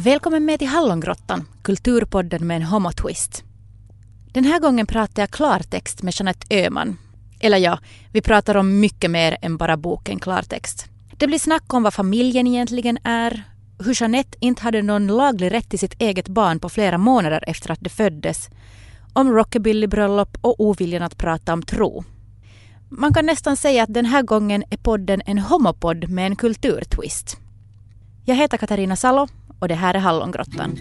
Välkommen med till Hallongrottan, kulturpodden med en homotwist. Den här gången pratar jag klartext med Jeanette Öhman. Eller ja, vi pratar om mycket mer än bara boken Klartext. Det blir snack om vad familjen egentligen är, hur Jeanette inte hade någon laglig rätt till sitt eget barn på flera månader efter att det föddes, om rockabillybröllop och oviljan att prata om tro. Man kan nästan säga att den här gången är podden en homopodd med en kulturtwist. Jag heter Katarina Salo och det här är Hallongrottan.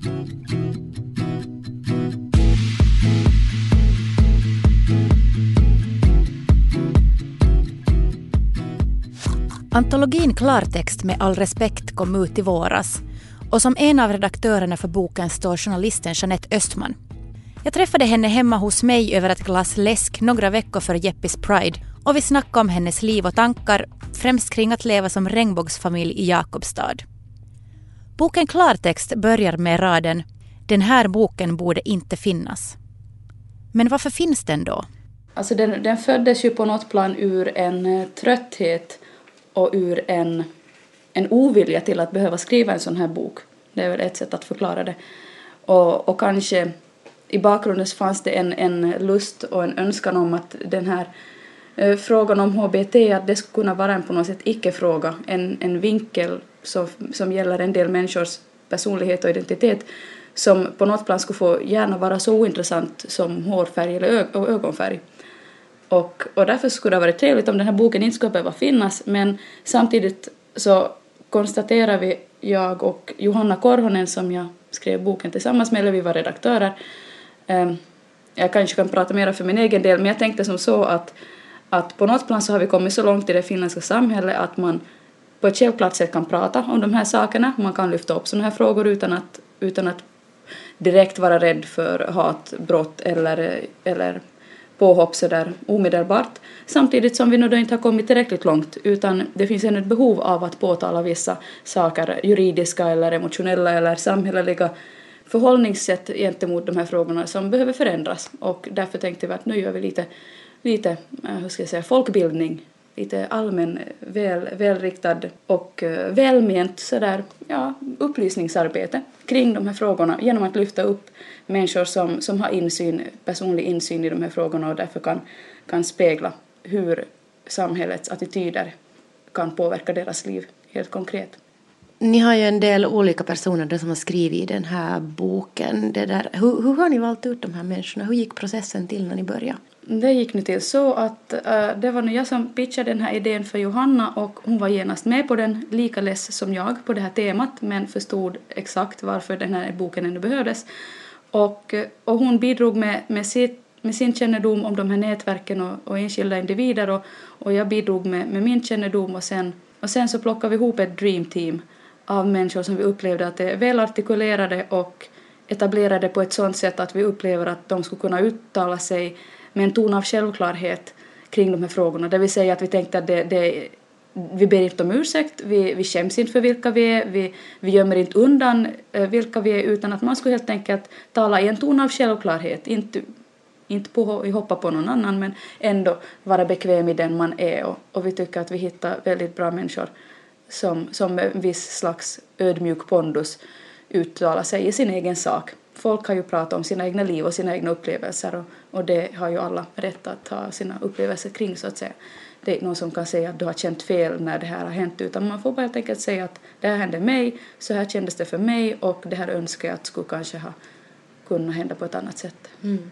Antologin Klartext med all respekt kom ut i våras och som en av redaktörerna för boken står journalisten Jeanette Östman. Jag träffade henne hemma hos mig över ett glas läsk några veckor före Jeppis Pride och vi snackade om hennes liv och tankar, främst kring att leva som regnbågsfamilj i Jakobstad. Boken Klartext börjar med raden "Den här boken borde inte finnas". Men varför finns den då? Alltså den föddes ju på något plan ur en trötthet och ur en ovilja till att behöva skriva en sån här bok. Det är väl ett sätt att förklara det. Och kanske i bakgrunden fanns det en lust och en önskan om att den här frågan om HBT, att det skulle kunna vara en på något sätt icke-fråga. En vinkel som gäller en del människors personlighet och identitet som på något plan skulle få gärna vara så ointressant som hårfärg eller ögonfärg. Och därför skulle det ha varit trevligt om den här boken inte skulle behöva finnas, men samtidigt så konstaterar vi, jag och Johanna Korhonen som jag skrev boken tillsammans med, eller vi var redaktörer. Jag kanske kan prata mer för min egen del, men jag tänkte som så att på något plan så har vi kommit så långt i det finländska samhället att man på ett självklart sätt kan prata om de här sakerna. Man kan lyfta upp sådana här frågor utan att direkt vara rädd för hatbrott eller påhopp så där omedelbart. Samtidigt som vi nu då inte har kommit tillräckligt långt, utan det finns ett behov av att påtala vissa saker, juridiska eller emotionella eller samhälleliga förhållningssätt gentemot de här frågorna som behöver förändras. Och därför tänkte vi att nu gör vi lite hur ska jag säga, folkbildning, lite allmän, välriktad och välment sådär, ja, upplysningsarbete kring de här frågorna genom att lyfta upp människor som har personlig insyn i de här frågorna och därför kan spegla hur samhällets attityder kan påverka deras liv helt konkret. Ni har ju en del olika personer som har skrivit i den här boken. Hur har ni valt ut de här människorna? Hur gick processen till när ni började? Det gick nu till så att det var nu jag som pitchade den här idén för Johanna och hon var genast med på den, lika less som jag på det här temat, men förstod exakt varför den här boken ännu behövdes. Och hon bidrog med sin kännedom om de här nätverken och enskilda individer och jag bidrog med min kännedom och sen så plockade vi ihop ett dream team av människor som vi upplevde att är välartikulerade och etablerade på ett sådant sätt att vi upplever att de skulle kunna uttala sig med en ton av självklarhet kring de här frågorna. Det vill säga att vi tänkte att vi ber inte om ursäkt, vi skäms inte för vilka vi är, vi gömmer inte undan vilka vi är, utan att man skulle helt enkelt tala i en ton av självklarhet, inte hoppa på någon annan, men ändå vara bekväm i den man är. Och vi tycker att vi hittar väldigt bra människor som med en viss slags ödmjuk pondus uttalar sig i sin egen sak. Folk har ju pratat om sina egna liv och sina egna upplevelser och det har ju alla rätt att ha sina upplevelser kring, så att säga. Det är inte någon som kan säga att du har känt fel när det här har hänt, utan man får bara helt enkelt säga att det här hände mig, så här kändes det för mig och det här önskar jag att skulle kanske ha kunnat hända på ett annat sätt.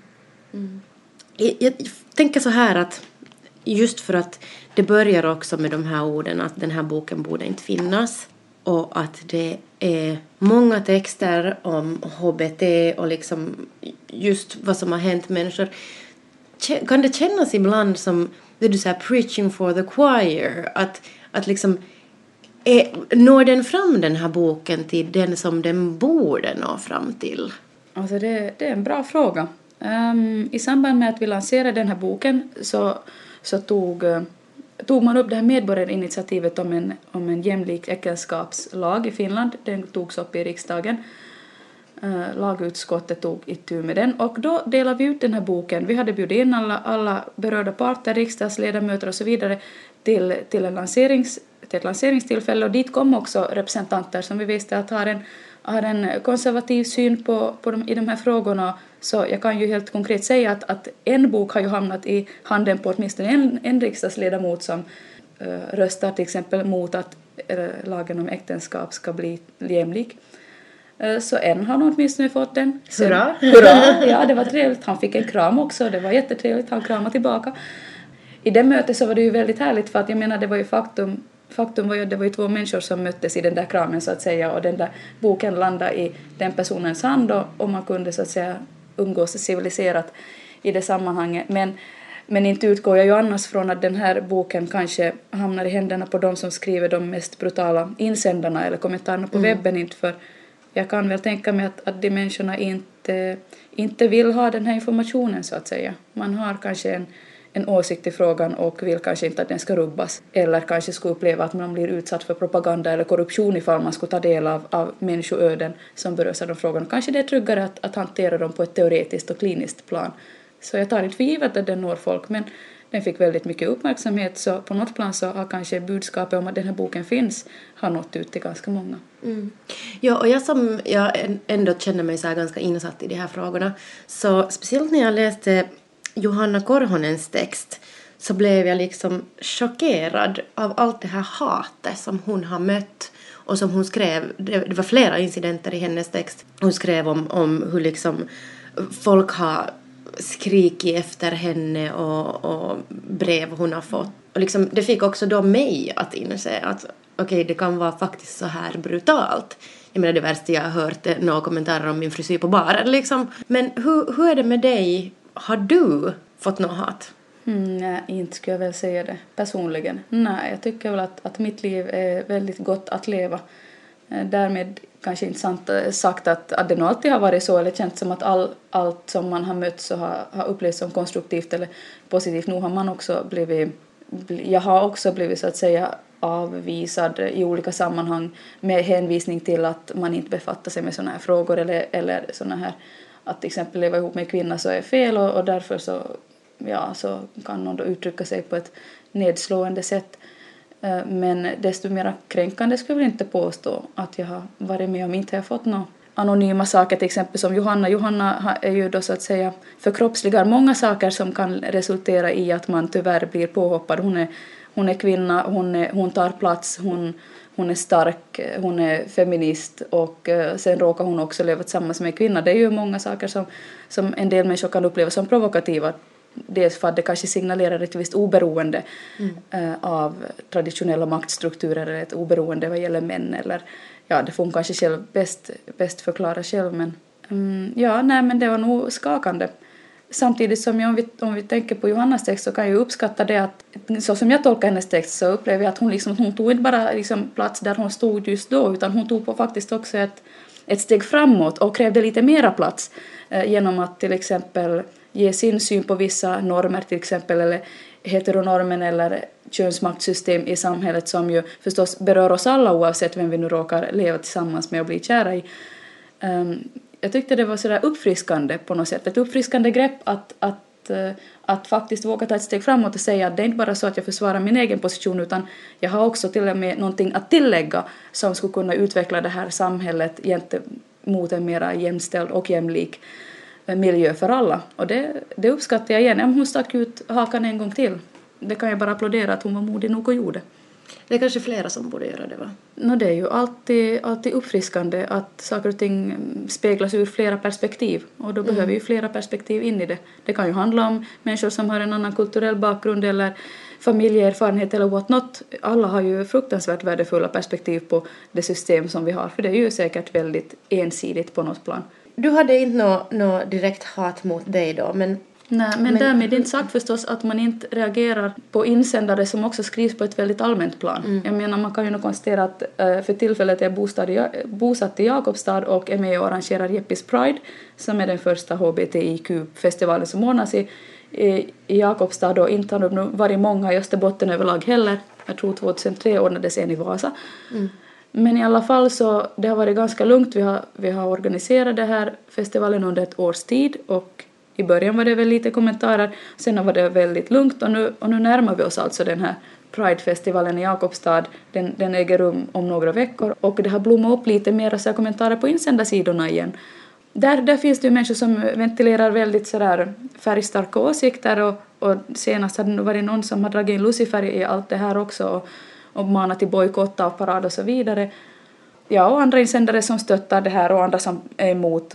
Jag tänker så här att just för att det börjar också med de här orden att den här boken borde inte finnas och att det är många texter om HBT och liksom just vad som har hänt människor. Kan det kännas ibland som det du säger preaching for the choir, att liksom når den fram den här boken till den som den borde nå fram till? Alltså det är en bra fråga. I samband med att vi lanserade den här boken så tog man upp det här medborgarinitiativet om en jämlik äktenskapslag i Finland. Den togs upp i riksdagen. Lagutskottet tog itu med den och då delade vi ut den här boken. Vi hade bjudit in alla berörda parter, riksdagsledamöter och så vidare till ett lanseringstillfälle och dit kom också representanter som vi visste att har en konservativ syn i de här frågorna, så jag kan ju helt konkret säga att en bok har ju hamnat i handen på åtminstone en riksdagsledamot som röstar till exempel mot att lagen om äktenskap ska bli jämlik. Så en har nog åtminstone fått den. Hurra! Hurra! Ja, det var trevligt. Han fick en kram också, det var jättetrevligt. Han kramade tillbaka. I det mötet så var det ju väldigt härligt, för att jag menar, det var ju faktum var ju att det var ju 2 människor som möttes i den där kramen så att säga, och den där boken landade i den personens hand, och man kunde så att säga umgås civiliserat i det sammanhanget. Men inte utgår jag ju annars från att den här boken kanske hamnar i händerna på de som skriver de mest brutala insändarna eller kommentarerna på webben, inte, för jag kan väl tänka mig att de människorna inte vill ha den här informationen så att säga. Man har kanske en åsikt i frågan och vill kanske inte att den ska rubbas, eller kanske skulle uppleva att man blir utsatt för propaganda eller korruption ifall man skulle ta del av människoöden som berörs av de frågorna. Kanske det är tryggare att hantera dem på ett teoretiskt och kliniskt plan. Så jag tar inte för givet att den når folk, men den fick väldigt mycket uppmärksamhet, så på något plan så har kanske budskapet om att den här boken finns har nått ut till ganska många. Mm. Ja, och jag ändå känner mig så här ganska insatt i de här frågorna, så speciellt när jag läste Johanna Korhonens text så blev jag liksom chockerad av allt det här hatet som hon har mött, och som hon skrev, det var flera incidenter i hennes text. Hon skrev om hur liksom folk har skrikit efter henne och brev hon har fått. Och liksom, det fick också då mig att inse att okej, det kan vara faktiskt så här brutalt. Jag menar, det värsta jag har hört är några kommentarer om min frisyr på baren liksom. Men hur är det med dig? Har du fått något hat? Nej, inte skulle jag väl säga det personligen. Nej, jag tycker väl att mitt liv är väldigt gott att leva. Därmed kanske inte sagt att det nog alltid har varit så, eller känt som att allt som man har mött så har upplevts som konstruktivt eller positivt. Nu har man också jag har också blivit så att säga avvisad i olika sammanhang med hänvisning till att man inte befattar sig med sådana här frågor, eller sådana här att till exempel leva ihop med kvinna så är fel, och därför så kan någon då uttrycka sig på ett nedslående sätt. Men desto mer kränkande skulle jag inte påstå att jag har varit med om. Inte har fått några anonyma saker, till exempel som Johanna. Johanna är ju då så att säga förkroppsligar många saker som kan resultera i att man tyvärr blir påhoppad. Hon är kvinna, hon tar plats, hon är stark, hon är feminist, och sen råkar hon också leva tillsammans med kvinna. Det är ju många saker som en del människor kan uppleva som provokativa. Dels för att det kanske signalerar ett visst oberoende av traditionella maktstrukturer, eller ett oberoende vad gäller män, eller det får hon kanske själv bäst förklara själv, men men det var nog skakande. Samtidigt som om vi tänker på Johannas text, så kan jag uppskatta det att så som jag tolkar hennes text, så upplever jag att hon tog inte bara liksom plats där hon stod just då, utan hon tog faktiskt också ett steg framåt och krävde lite mera plats genom att till exempel ge sin syn på vissa normer, till exempel, eller heteronormen eller könsmaktsystem i samhället, som ju förstås berör oss alla oavsett vem vi nu råkar leva tillsammans med och bli kära i. Jag tyckte det var sådär uppfriskande på något sätt, ett uppfriskande grepp att faktiskt våga ta ett steg framåt och säga att det är inte bara så att jag försvarar min egen position, utan jag har också till och med någonting att tillägga som skulle kunna utveckla det här samhället gentemot en mera jämställd och jämlik miljö för alla. Och det uppskattar jag igen. Hon stack ut hakan en gång till. Det kan jag bara applådera att hon var modig nog och gjorde. Det är kanske flera som borde göra det, va? Det är ju alltid uppfriskande att saker och ting speglas ur flera perspektiv. Och då behöver ju flera perspektiv in i det. Det kan ju handla om människor som har en annan kulturell bakgrund eller familjeerfarenhet eller what not. Alla har ju fruktansvärt värdefulla perspektiv på det system som vi har. För det är ju säkert väldigt ensidigt på något plan. Du hade inte något direkt hat mot dig då, men... Nej, men därmed inte sagt förstås att man inte reagerar på insändare som också skrivs på ett väldigt allmänt plan. Jag menar, man kan ju nog konstatera att för tillfället är jag bosatt i Jakobstad och är med och arrangerar Jeppis Pride, som är den första HBTIQ-festivalen som ordnas i Jakobstad, och inte har det varit många i Österbotten överlag heller. Jag tror 2003 ordnades en i Vasa. Men i alla fall så det har varit ganska lugnt. Vi har organiserat det här festivalen under ett års tid, och I början var det väl lite kommentarer, sen var det väldigt lugnt och nu närmar vi oss alltså den här Pride-festivalen i Jakobstad. Den äger rum om några veckor och det har blommat upp lite mer så kommentarer på insändarsidorna igen. Där finns det ju människor som ventilerar väldigt sådär färgstarka åsikter och senast hade det varit någon som har dragit in Lucifer i allt det här också och manat till bojkott av parad och så vidare. Ja, och andra insändare som stöttar det här och andra som är emot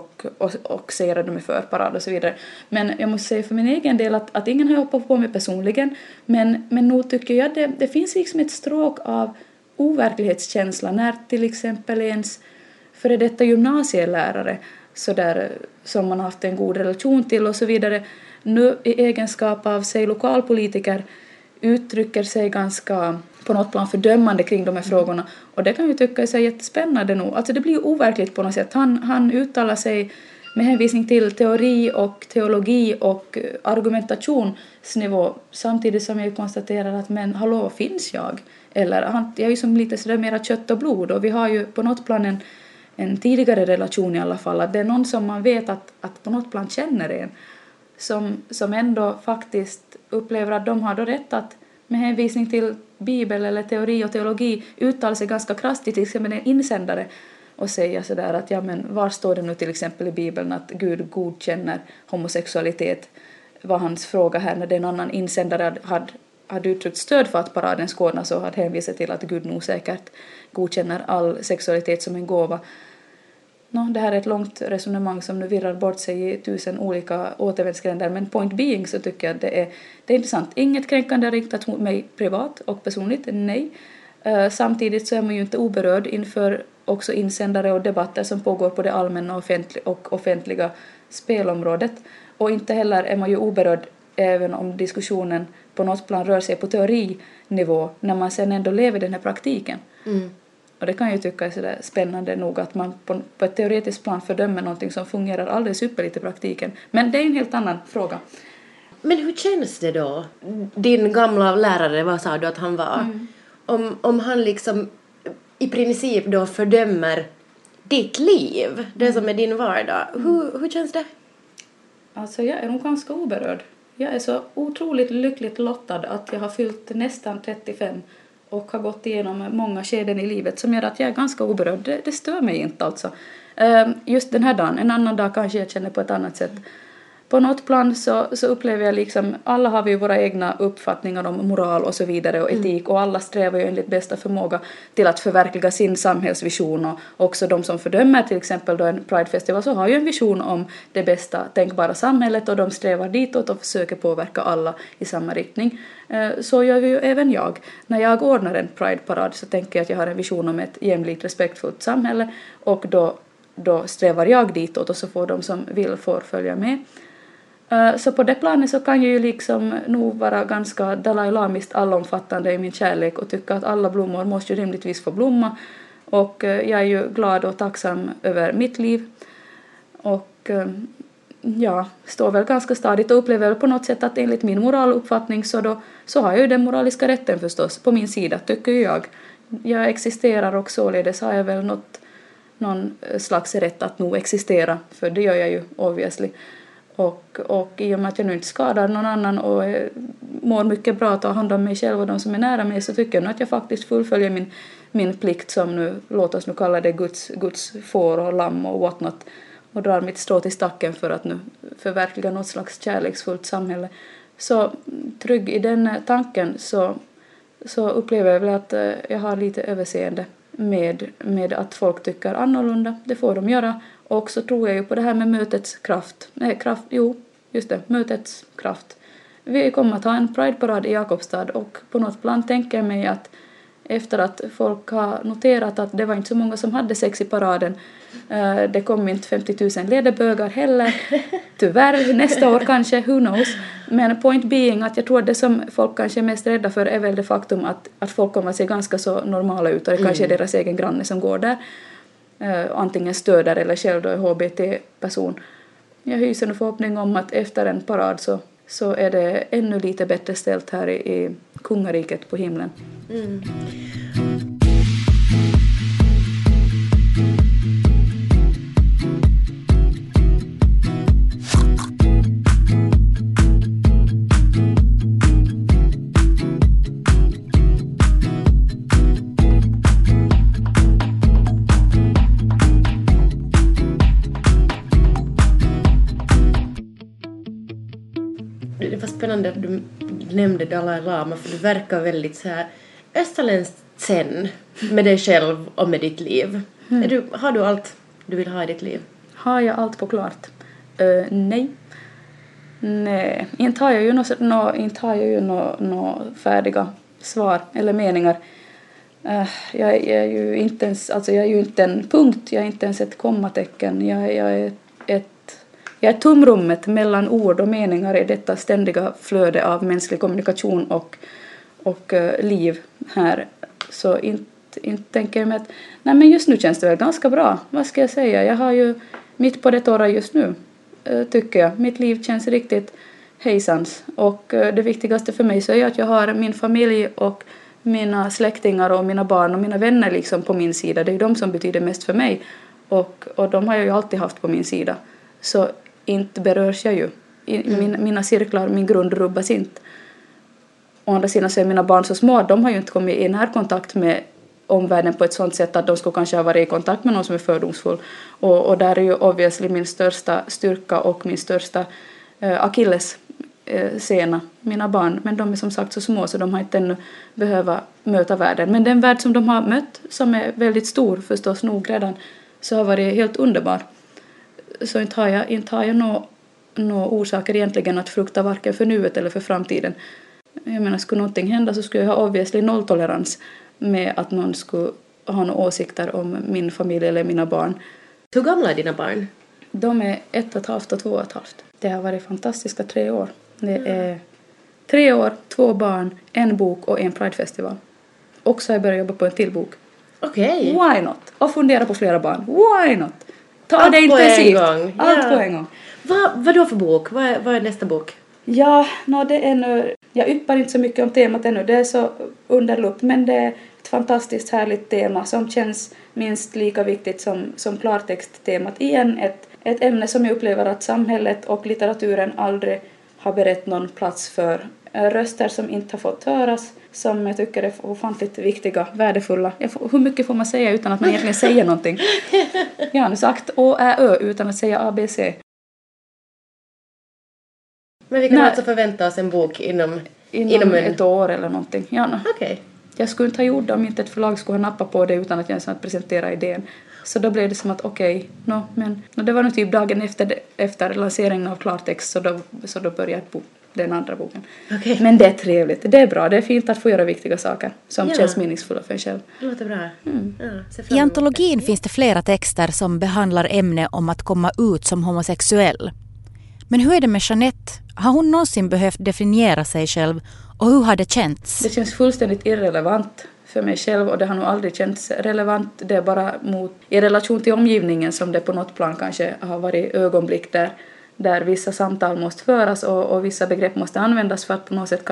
och säger att de är för parad och så vidare. Men jag måste säga för min egen del att ingen har hoppat på mig personligen. Men nog tycker jag att det finns liksom ett stråk av overklighetskänsla när till exempel ens före detta gymnasielärare så där, som man har haft en god relation till och så vidare, nu i egenskap av sig lokalpolitiker uttrycker sig ganska på något plan fördömande kring de här frågorna. Och det kan vi tycka är så jättespännande nog. Alltså det blir ju overkligt på något sätt. Han uttalar sig med hänvisning till teori och teologi och argumentationsnivå samtidigt som jag konstaterar att men hallå, finns jag? Eller jag är ju som lite sådär mera kött och blod och vi har ju på något plan en tidigare relation i alla fall. Att det är någon som man vet att på något plan känner en som ändå faktiskt upplever att de har då rätt att med hänvisning till Bibel eller teori och teologi uttalar sig ganska kraftigt, till exempel en insändare och säga sådär att ja men var står det nu till exempel i Bibeln att Gud godkänner homosexualitet, var hans fråga här när den annan insändare hade uttryckt stöd för att paraden ska ordnas och hade hänvisat till att Gud nog säkert godkänner all sexualitet som en gåva. Det här är ett långt resonemang som nu virrar bort sig i 1000 olika återvändsgränder, men point being så tycker jag att det är intressant. Inget kränkande riktat mot mig privat och personligt, nej. Samtidigt så är man ju inte oberörd inför också insändare och debatter som pågår på det allmänna och offentliga spelområdet. Och inte heller är man ju oberörd även om diskussionen på något plan rör sig på teorinivå när man sen ändå lever den här praktiken. Mm. Och det kan ju tycka är sådär spännande nog att man på ett teoretiskt plan fördömer någonting som fungerar alldeles ypperligt i praktiken. Men det är en helt annan fråga. Men hur känns det då? Din gamla lärare, vad sa du att han var? Mm. Om han liksom i princip då fördömer ditt liv, det som är din vardag. Hur känns det? Alltså jag är nog ganska oberörd. Jag är så otroligt lyckligt lottad att jag har fyllt nästan 35 och har gått igenom många skeden i livet som gör att jag är ganska oberörd. Det stör mig inte alltså. Just den här dagen, en annan dag kanske jag känner på ett annat sätt. På något plan så upplever jag liksom, alla har vi våra egna uppfattningar om moral och så vidare och etik och alla strävar ju enligt bästa förmåga till att förverkliga sin samhällsvision och också de som fördömer till exempel då en Pride-festival så har ju en vision om det bästa tänkbara samhället och de strävar ditåt och försöker påverka alla i samma riktning. Så gör ju även jag. När jag ordnar en Pride-parad så tänker jag att jag har en vision om ett jämlikt respektfullt samhälle och då strävar jag ditåt och så får de som vill får följa med. Så på det planet så kan jag ju liksom nog vara ganska Dalai Lamiskt allomfattande i min kärlek och tycka att alla blommor måste ju rimligtvis få blomma. Och jag är ju glad och tacksam över mitt liv. Och ja, står väl ganska stadigt och upplever väl på något sätt att enligt min moraluppfattning så har jag ju den moraliska rätten förstås på min sida, tycker jag. Jag existerar och således har jag väl någon slags rätt att nog existera, för det gör jag ju obviously. Och i och med att jag nu inte skadar någon annan och mår mycket bra att ta hand om mig själv och de som är nära mig så tycker jag att jag faktiskt fullföljer min plikt som nu, låt oss nu kalla det Guds får och lamm och whatnot och drar mitt strå till stacken för att nu förverkliga något slags kärleksfullt samhälle. Så trygg i den tanken så upplever jag väl att jag har lite överseende med att folk tycker annorlunda. Det får de göra. Och så tror jag ju på det här med mötets kraft. Mötets kraft. Vi kommer att ha en Pride-parad i Jakobstad och på något plan tänker jag mig att efter att folk har noterat att det var inte så många som hade sex i paraden. Det kom inte 50 000 lederbögar heller. Tyvärr, nästa år kanske, who knows. Men point being att jag tror att det som folk kanske är mest rädda för är väl det faktum att folk kommer att se ganska så normala ut och det kanske är deras egen granne som går där. Antingen stöder eller själv då är HBT-person. Jag hyser en förhoppning om att efter en parad så är det ännu lite bättre ställt här i kungariket på himlen. Mm. Det var spännande att du nämnde Dalai Lama, för du verkar väldigt så här österländskt zen med dig själv och med ditt liv. Har du allt du vill ha i ditt liv? Har jag allt på klart? Nej. Nej, inte har jag ju några färdiga svar eller meningar. Jag är ju inte ens, alltså jag är ju inte en punkt, jag är inte ens ett kommatecken. Jag är tomrummet mellan ord och meningar i detta ständiga flöde av mänsklig kommunikation och liv här. Så inte tänker jag mig att, nej men just nu känns det väl ganska bra. Vad ska jag säga? Jag har ju mitt på det torra just nu, tycker jag. Mitt liv känns riktigt hejsans. Och det viktigaste för mig så är att jag har min familj och mina släktingar och mina barn och mina vänner liksom på min sida. Det är de som betyder mest för mig. Och de har jag ju alltid haft på min sida. Så inte berörs jag ju. Mina cirklar, min grund rubbas inte. Å andra sidan så är mina barn så små. De har ju inte kommit i närkontakt med omvärlden på ett sådant sätt att de skulle kanske ha varit i kontakt med någon som är fördomsfull. Och där är ju obviously min största styrka och min största akilles sena, mina barn. Men de är som sagt så små så de har inte ännu behöva möta världen. Men den värld som de har mött, som är väldigt stor förstås nog redan, så har varit helt underbar. Så inte har jag några orsaker egentligen att frukta varken för nuet eller för framtiden. Jag menar, skulle någonting hända så skulle jag ha obviously nolltolerans med att någon skulle ha några åsikter om min familj eller mina barn. Hur gamla är dina barn? De är 1,5 och 2,5. Det har varit fantastiska 3 år. Det är 3 år, 2 barn, 1 bok och 1 Pride-festival. Och så har jag börjat jobba på en till bok. Okej. Why not? Och fundera på flera barn. Why not? Ta Allt det intensivt. på en gång. Allt på en gång. Vad då för bok? Vad är nästa bok? Ja, det är nu... Jag yppar inte så mycket om temat ännu. Det är så under lupp. Men det är ett fantastiskt härligt tema som känns minst lika viktigt som klartexttemat. Igen ett ämne som jag upplever att samhället och litteraturen aldrig har berett någon plats för. Röster som inte har fått höras, som jag tycker är ofantligt viktiga, värdefulla. Hur mycket får man säga utan att man egentligen säger någonting? Jag har nu sagt Å, Ä, Ö utan att säga ABC. Men vi kan alltså förvänta oss en bok inom ett år eller någonting. Ja, Okej. Jag skulle inte ha gjort det om inte ett förlag skulle ha nappat på det utan att jag ens presentera idén. Så då blev det som att men det var nog typ dagen efter lanseringen av klartext så då började den andra boken. Okay. Men det är trevligt, det är bra, det är fint att få göra viktiga saker som känns meningsfulla för en själv. Det låter bra. I antologin finns det flera texter som behandlar ämne om att komma ut som homosexuell. Men hur är det med Jeanette? Har hon någonsin behövt definiera sig själv och hur har det känts? Det känns fullständigt irrelevant för mig själv och det har nog aldrig känts relevant. Det är bara i relation till omgivningen som det på något plan kanske har varit ögonblick där vissa samtal måste föras och vissa begrepp måste användas för att på något sätt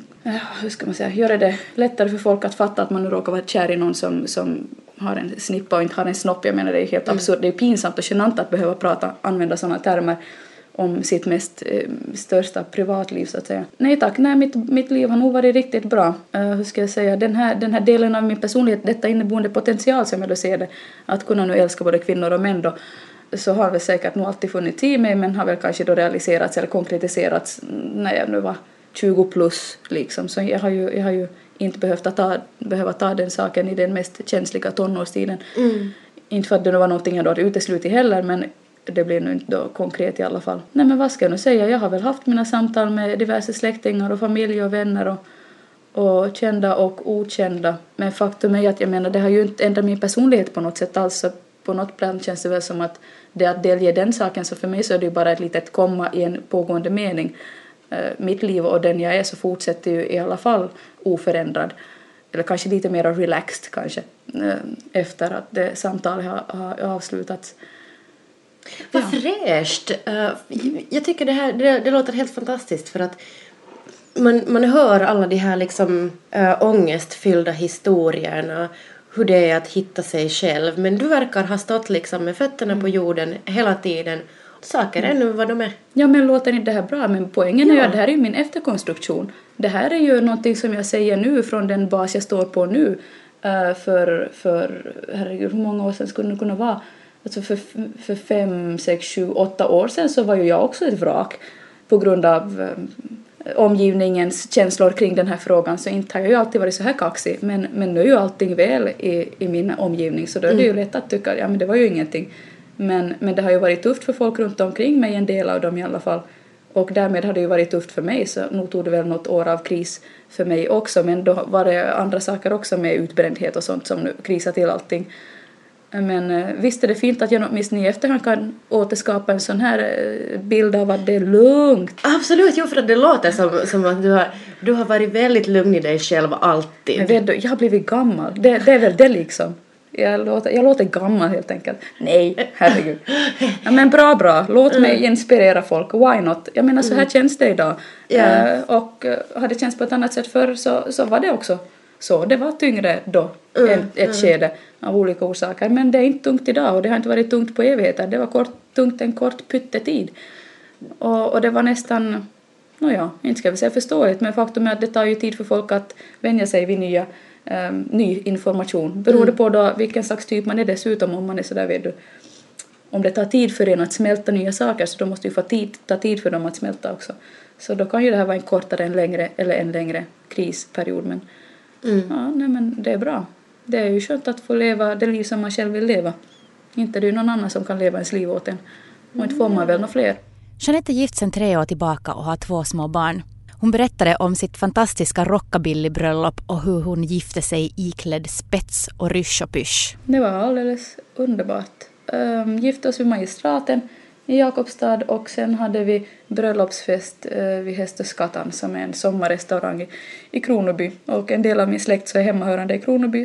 göra det lättare för folk att fatta att man nu råkar vara kär i någon som har en snippa och inte har en snopp. Jag menar, det är helt absurt. Det är pinsamt och genant att behöva använda sådana termer om sitt största privatliv så att säga. Nej tack, mitt liv har nog varit riktigt bra. Hur ska jag säga, den här delen av min personlighet, detta inneboende potential som jag då ser det, att kunna nu älska både kvinnor och män då, så har väl säkert nog alltid funnits i mig, men har väl kanske då realiserats eller konkretiserats när jag nu var 20 plus liksom. Så jag har ju inte behöva ta den saken i den mest känsliga tonårstiden. Inte för att det var någonting jag då hade uteslutit heller, men det blir nu inte då konkret i alla fall. Nej, men vad ska jag nu säga? Jag har väl haft mina samtal med diverse släktingar och familj och vänner och kända och okända. Men faktum är att jag menar, det har ju inte ändrat min personlighet på något sätt alls. Så på något plan känns det väl som att det att delge den saken, så för mig så är det ju bara ett litet komma i en pågående mening. Mitt liv och den jag är så fortsätter ju i alla fall oförändrad. Eller kanske lite mer relaxed kanske efter att det samtalet har avslutats. Vad fräscht. Jag tycker det låter helt fantastiskt för att man hör alla de här liksom ångestfyllda historierna, hur det är att hitta sig själv, men du verkar ha stått liksom med fötterna på jorden hela tiden. Saker är nu vad de är. Ja, men låter inte det här bra? Men poängen är ju att det här är ju min efterkonstruktion. Det här är ju någonting som jag säger nu från den bas jag står på nu. För herregud, hur många år sedan skulle det kunna vara? Alltså för 5, 6, 7, 8 år sedan så var ju jag också ett vrak på grund av omgivningens känslor kring den här frågan, så inte har jag ju alltid varit så här kaxig, men nu är ju allting väl i min omgivning, så då är det ju lätt att tycka ja men det var ju ingenting, men det har ju varit tufft för folk runt omkring mig, en del av dem i alla fall, och därmed har det ju varit tufft för mig, så nog tog det väl något år av kris för mig också, men då var det andra saker också med utbrändhet och sånt som nu krisar till allting. Men visst är det fint att jag åtminstone i efterhand kan återskapa en sån här bild av att det är lugnt. Absolut, jo, för att det låter som att du har varit väldigt lugn i dig själv alltid. Men vet du, jag har blivit gammal. Det är väl det liksom. Jag låter gammal helt enkelt. Nej, herregud. Ja, men bra. Låt mig inspirera folk. Why not? Jag menar, så här känns det idag. Och har det känts på ett annat sätt förr så var det också så. Det var tyngre då, ett skede av olika orsaker. Men det är inte tungt idag, och det har inte varit tungt på evigheter. Det var tungt en kort pyttetid. Och det var nästan, inte ska vi säga förståeligt, men faktum är att det tar ju tid för folk att vänja sig vid ny information. Beror det på då vilken slags typ man är dessutom, om man är sådär, vet du. Om det tar tid för en att smälta nya saker, så då måste ju ta tid för dem att smälta också. Så då kan ju det här vara en kortare, en längre krisperiod. Men men det är bra. Det är ju skönt att få leva det liv som man själv vill leva. Inte det är någon annan som kan leva ens liv åt en. Och inte får man väl några fler. Jeanette är gift sedan 3 år tillbaka och har 2 små barn. Hon berättade om sitt fantastiska rockabilly-bröllop och hur hon gifte sig iklädd spets och rysch och pysch. Det var alldeles underbart. Gifte oss vid Magistraten i Jakobstad, och sen hade vi bröllopsfest vid Hästöskatan, som är en sommarrestaurang i Kronoby. Och en del av min släkt så är hemmahörande i Kronoby,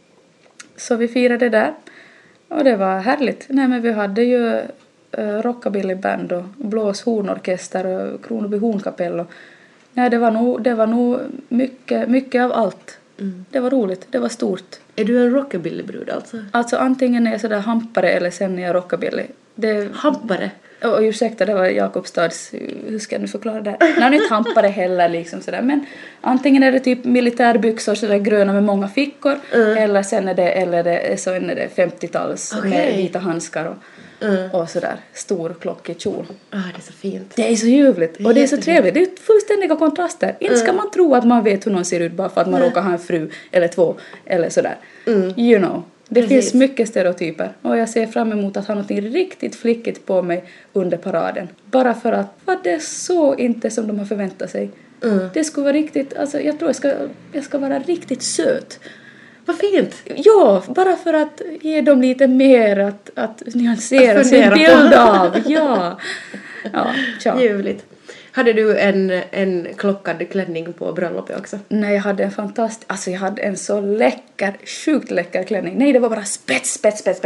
så vi firade där. Och det var härligt. Nej, men vi hade ju rockabillyband och blåshornorkester och Kronoby hornkapell. Och nej, det var nog mycket av allt. Det var roligt, det var stort. Är du en rockabillybrud alltså? Alltså antingen är jag sådär hampare eller sen är jag rockabilly. Hampare? Och ursäkta, det var Jakobstads, hur ska jag nu förklara det? Nej, det är inte hampare heller liksom sådär, men antingen är det typ militärbyxor sådär gröna med många fickor, eller sen är det 50-tals med vita handskar och sådär stor klockig kjol. Det är så fint. Det är så ljuvligt och det är så trevligt. Det är fullständiga kontraster. Inte ska man tro att man vet hur någon ser ut bara för att man råkar ha en fru eller 2 eller sådär. You know. Det finns mycket stereotyper, och jag ser fram emot att ha något riktigt flickigt på mig under paraden. Bara för att det så inte som de har förväntat sig. Det skulle vara riktigt, alltså jag tror jag ska vara riktigt söt. Vad fint! Ja, bara för att ge dem lite mer att nyansera sin bild av. Ja, tja. Ljuvligt. Hade du en klockad klänning på bröllopet också? Nej, jag hade jag hade en så sjukt läcker klänning. Nej, det var bara spets.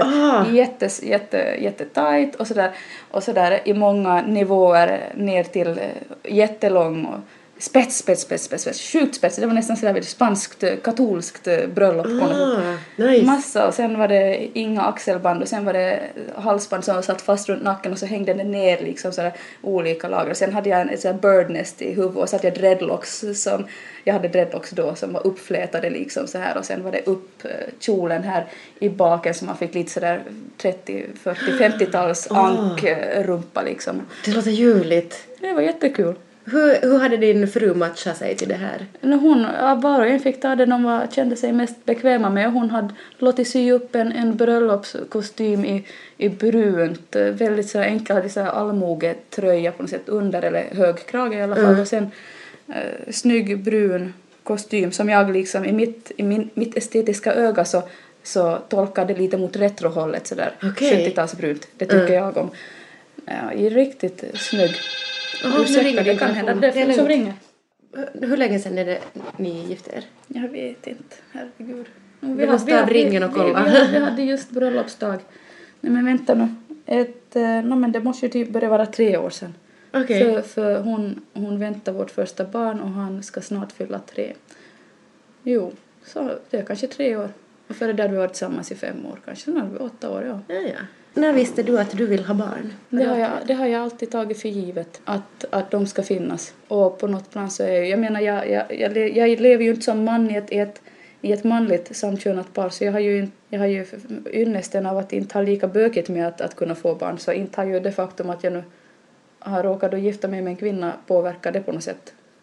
Jätte tight och sådär i många nivåer ner till jättelång och spets, sjukt spets. Det var nästan sådär spanskt, katolskt bröllop. Nice. Massa, och sen var det inga axelband, och sen var det halsband som satt fast runt nacken, och så hängde den ner liksom sådär olika lager. Sen hade jag ett sådär birdnest i huvudet, och så hade jag dreadlocks jag hade dreadlocks då som var uppflätade liksom så här, och sen var det upp kjolen här i baken som man fick lite sådär 30, 40, 50-tals ankrumpa liksom. Det låter ljuvligt. Det var jättekul. Hur hade din fru matchat sig till det här? Hon var och en fick ta det de kände sig mest bekväma med. Hon hade låtit sy upp en bröllopskostym i brunt. Väldigt så enkel, så allmogetröja på något sätt under, eller hög krage i alla fall. Och sen snygg brun kostym som jag liksom i mitt estetiska öga så tolkade lite mot retrohållet sådär. 70-talsbrunt. Det tycker jag om. Ja, riktigt snygg. Det kan hända. Det är som ringer. Hur länge sedan är det ni gifte er? Jag vet inte. Herregud. Vi måste ta ringen och kolla. Vi hade just bröllopsdag. Nej, men vänta nu. Men det måste ju typ börja vara 3 år sedan. Okay. För hon väntar vårt första barn, och han ska snart fylla 3. Jo, så det är kanske 3 år. Och före det hade vi varit tillsammans i 5 år. Kanske snart 8 år, ja. Ja. När visste du att du vill ha barn? Det har jag alltid tagit för givet, att de ska finnas. Och på något plan så är jag menar, jag lever ju inte som man i ett manligt samkönat par, så jag har ju ynnesten av att inte ha lika bökigt med att kunna få barn. Så inte har ju det faktum att jag nu har råkat att gifta mig med en kvinna påverka det på något sätt.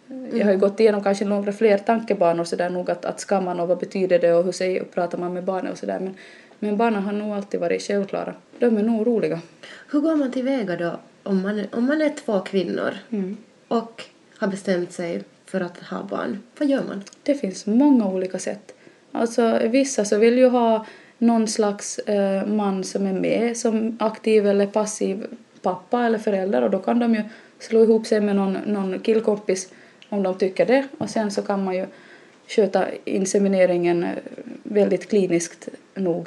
Jag har ju gått igenom kanske några fler tankebanor så där nog att ska man och vad betyder det och hur säger och pratar man med barnen och så där. Men barnen har nog alltid varit självklara. De är nog roliga. Hur går man tillväga då om man är 2 kvinnor och har bestämt sig för att ha barn? Vad gör man? Det finns många olika sätt. Alltså vissa så vill ju ha någon slags man som är med som aktiv eller passiv pappa eller förälder och då kan de ju slå ihop sig med någon killkompis om de tycker det och sen så kan man ju sköta insemineringen väldigt kliniskt nog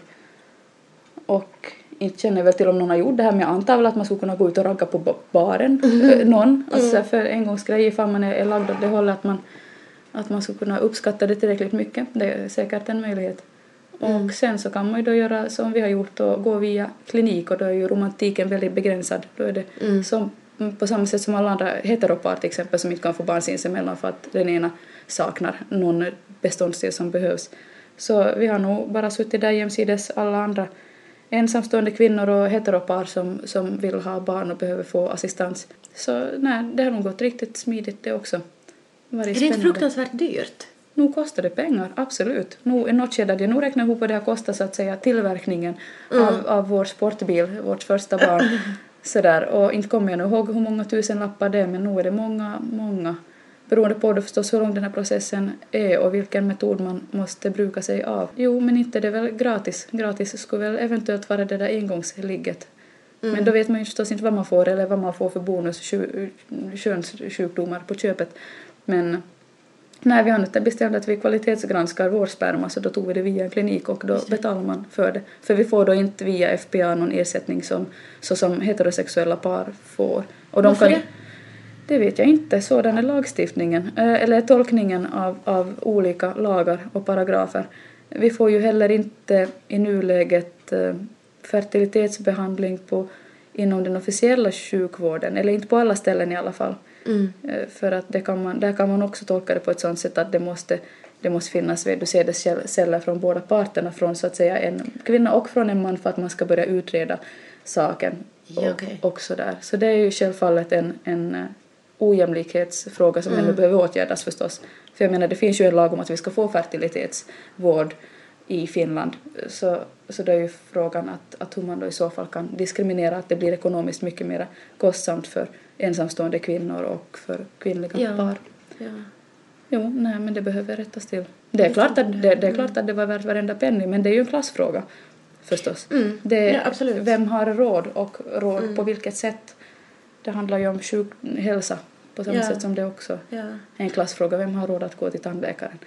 och inte känner väl till om någon har gjort det här men jag antar väl att man skulle kunna gå ut och ragga på baren någon alltså för en gångs grej ifall man är lagd åt det hållet att man skulle kunna uppskatta det tillräckligt mycket. Det är säkert en möjlighet. Och sen så kan man ju då göra som vi har gjort och gå via klinik och då är ju romantiken väldigt begränsad. Då är det som, på samma sätt som alla andra heteropar till exempel som inte kan få barn sinsemellan för att den ena saknar någon beståndsdel som behövs. Så vi har nog bara suttit där jämsides alla andra ensamstående kvinnor och heteropar som vill ha barn och behöver få assistans. Så nej, det har nog gått riktigt smidigt det också. Är det inte fruktansvärt dyrt? Nu kostar det pengar, absolut. Nu är något skede, jag nu räknar ihop vad det har kostat så att säga tillverkningen av vår sportbil, vårt första barn. Sådär. Och inte kommer jag nu ihåg hur många tusenlappar det är, men nu är det många. Beroende på det förstås hur lång den här processen är och vilken metod man måste bruka sig av. Jo, men inte det är väl gratis. Gratis skulle väl eventuellt vara det där engångsligget. Men då vet man ju förstås inte vad man får eller vad man får för bonus, könssjukdomar på köpet. Men när vi har nu bestämt att vi kvalitetsgranskar vår sperma så då tog vi det via en klinik och då betalar man för det. För vi får då inte via FPA någon ersättning som heterosexuella par får. Och de varför kan, det vet jag inte. Sådan är lagstiftningen. Eller tolkningen av olika lagar och paragrafer. Vi får ju heller inte i nuläget fertilitetsbehandling inom den officiella sjukvården. Eller inte på alla ställen i alla fall. För att där kan man också tolka det på ett sådant sätt att det måste finnas celler från båda parterna, från så att säga en kvinna och från en man för att man ska börja utreda saken. Och sådär. Så det är ju självfallet en ojämlikhetsfråga som ännu behöver åtgärdas förstås. För jag menar det finns ju en lag om att vi ska få fertilitetsvård i Finland. Så det är ju frågan att hur man då i så fall kan diskriminera att det blir ekonomiskt mycket mer kostsamt för ensamstående kvinnor och för kvinnliga par. Ja. Jo, nej, men det behöver rättas till. Det är klart att det var värt varenda penny, men det är ju en klassfråga förstås. Absolut. Vem har råd och råd på vilket sätt? Det handlar ju om hälsa på samma sätt som det också är en klassfråga. Vem har råd att gå till tandläkaren?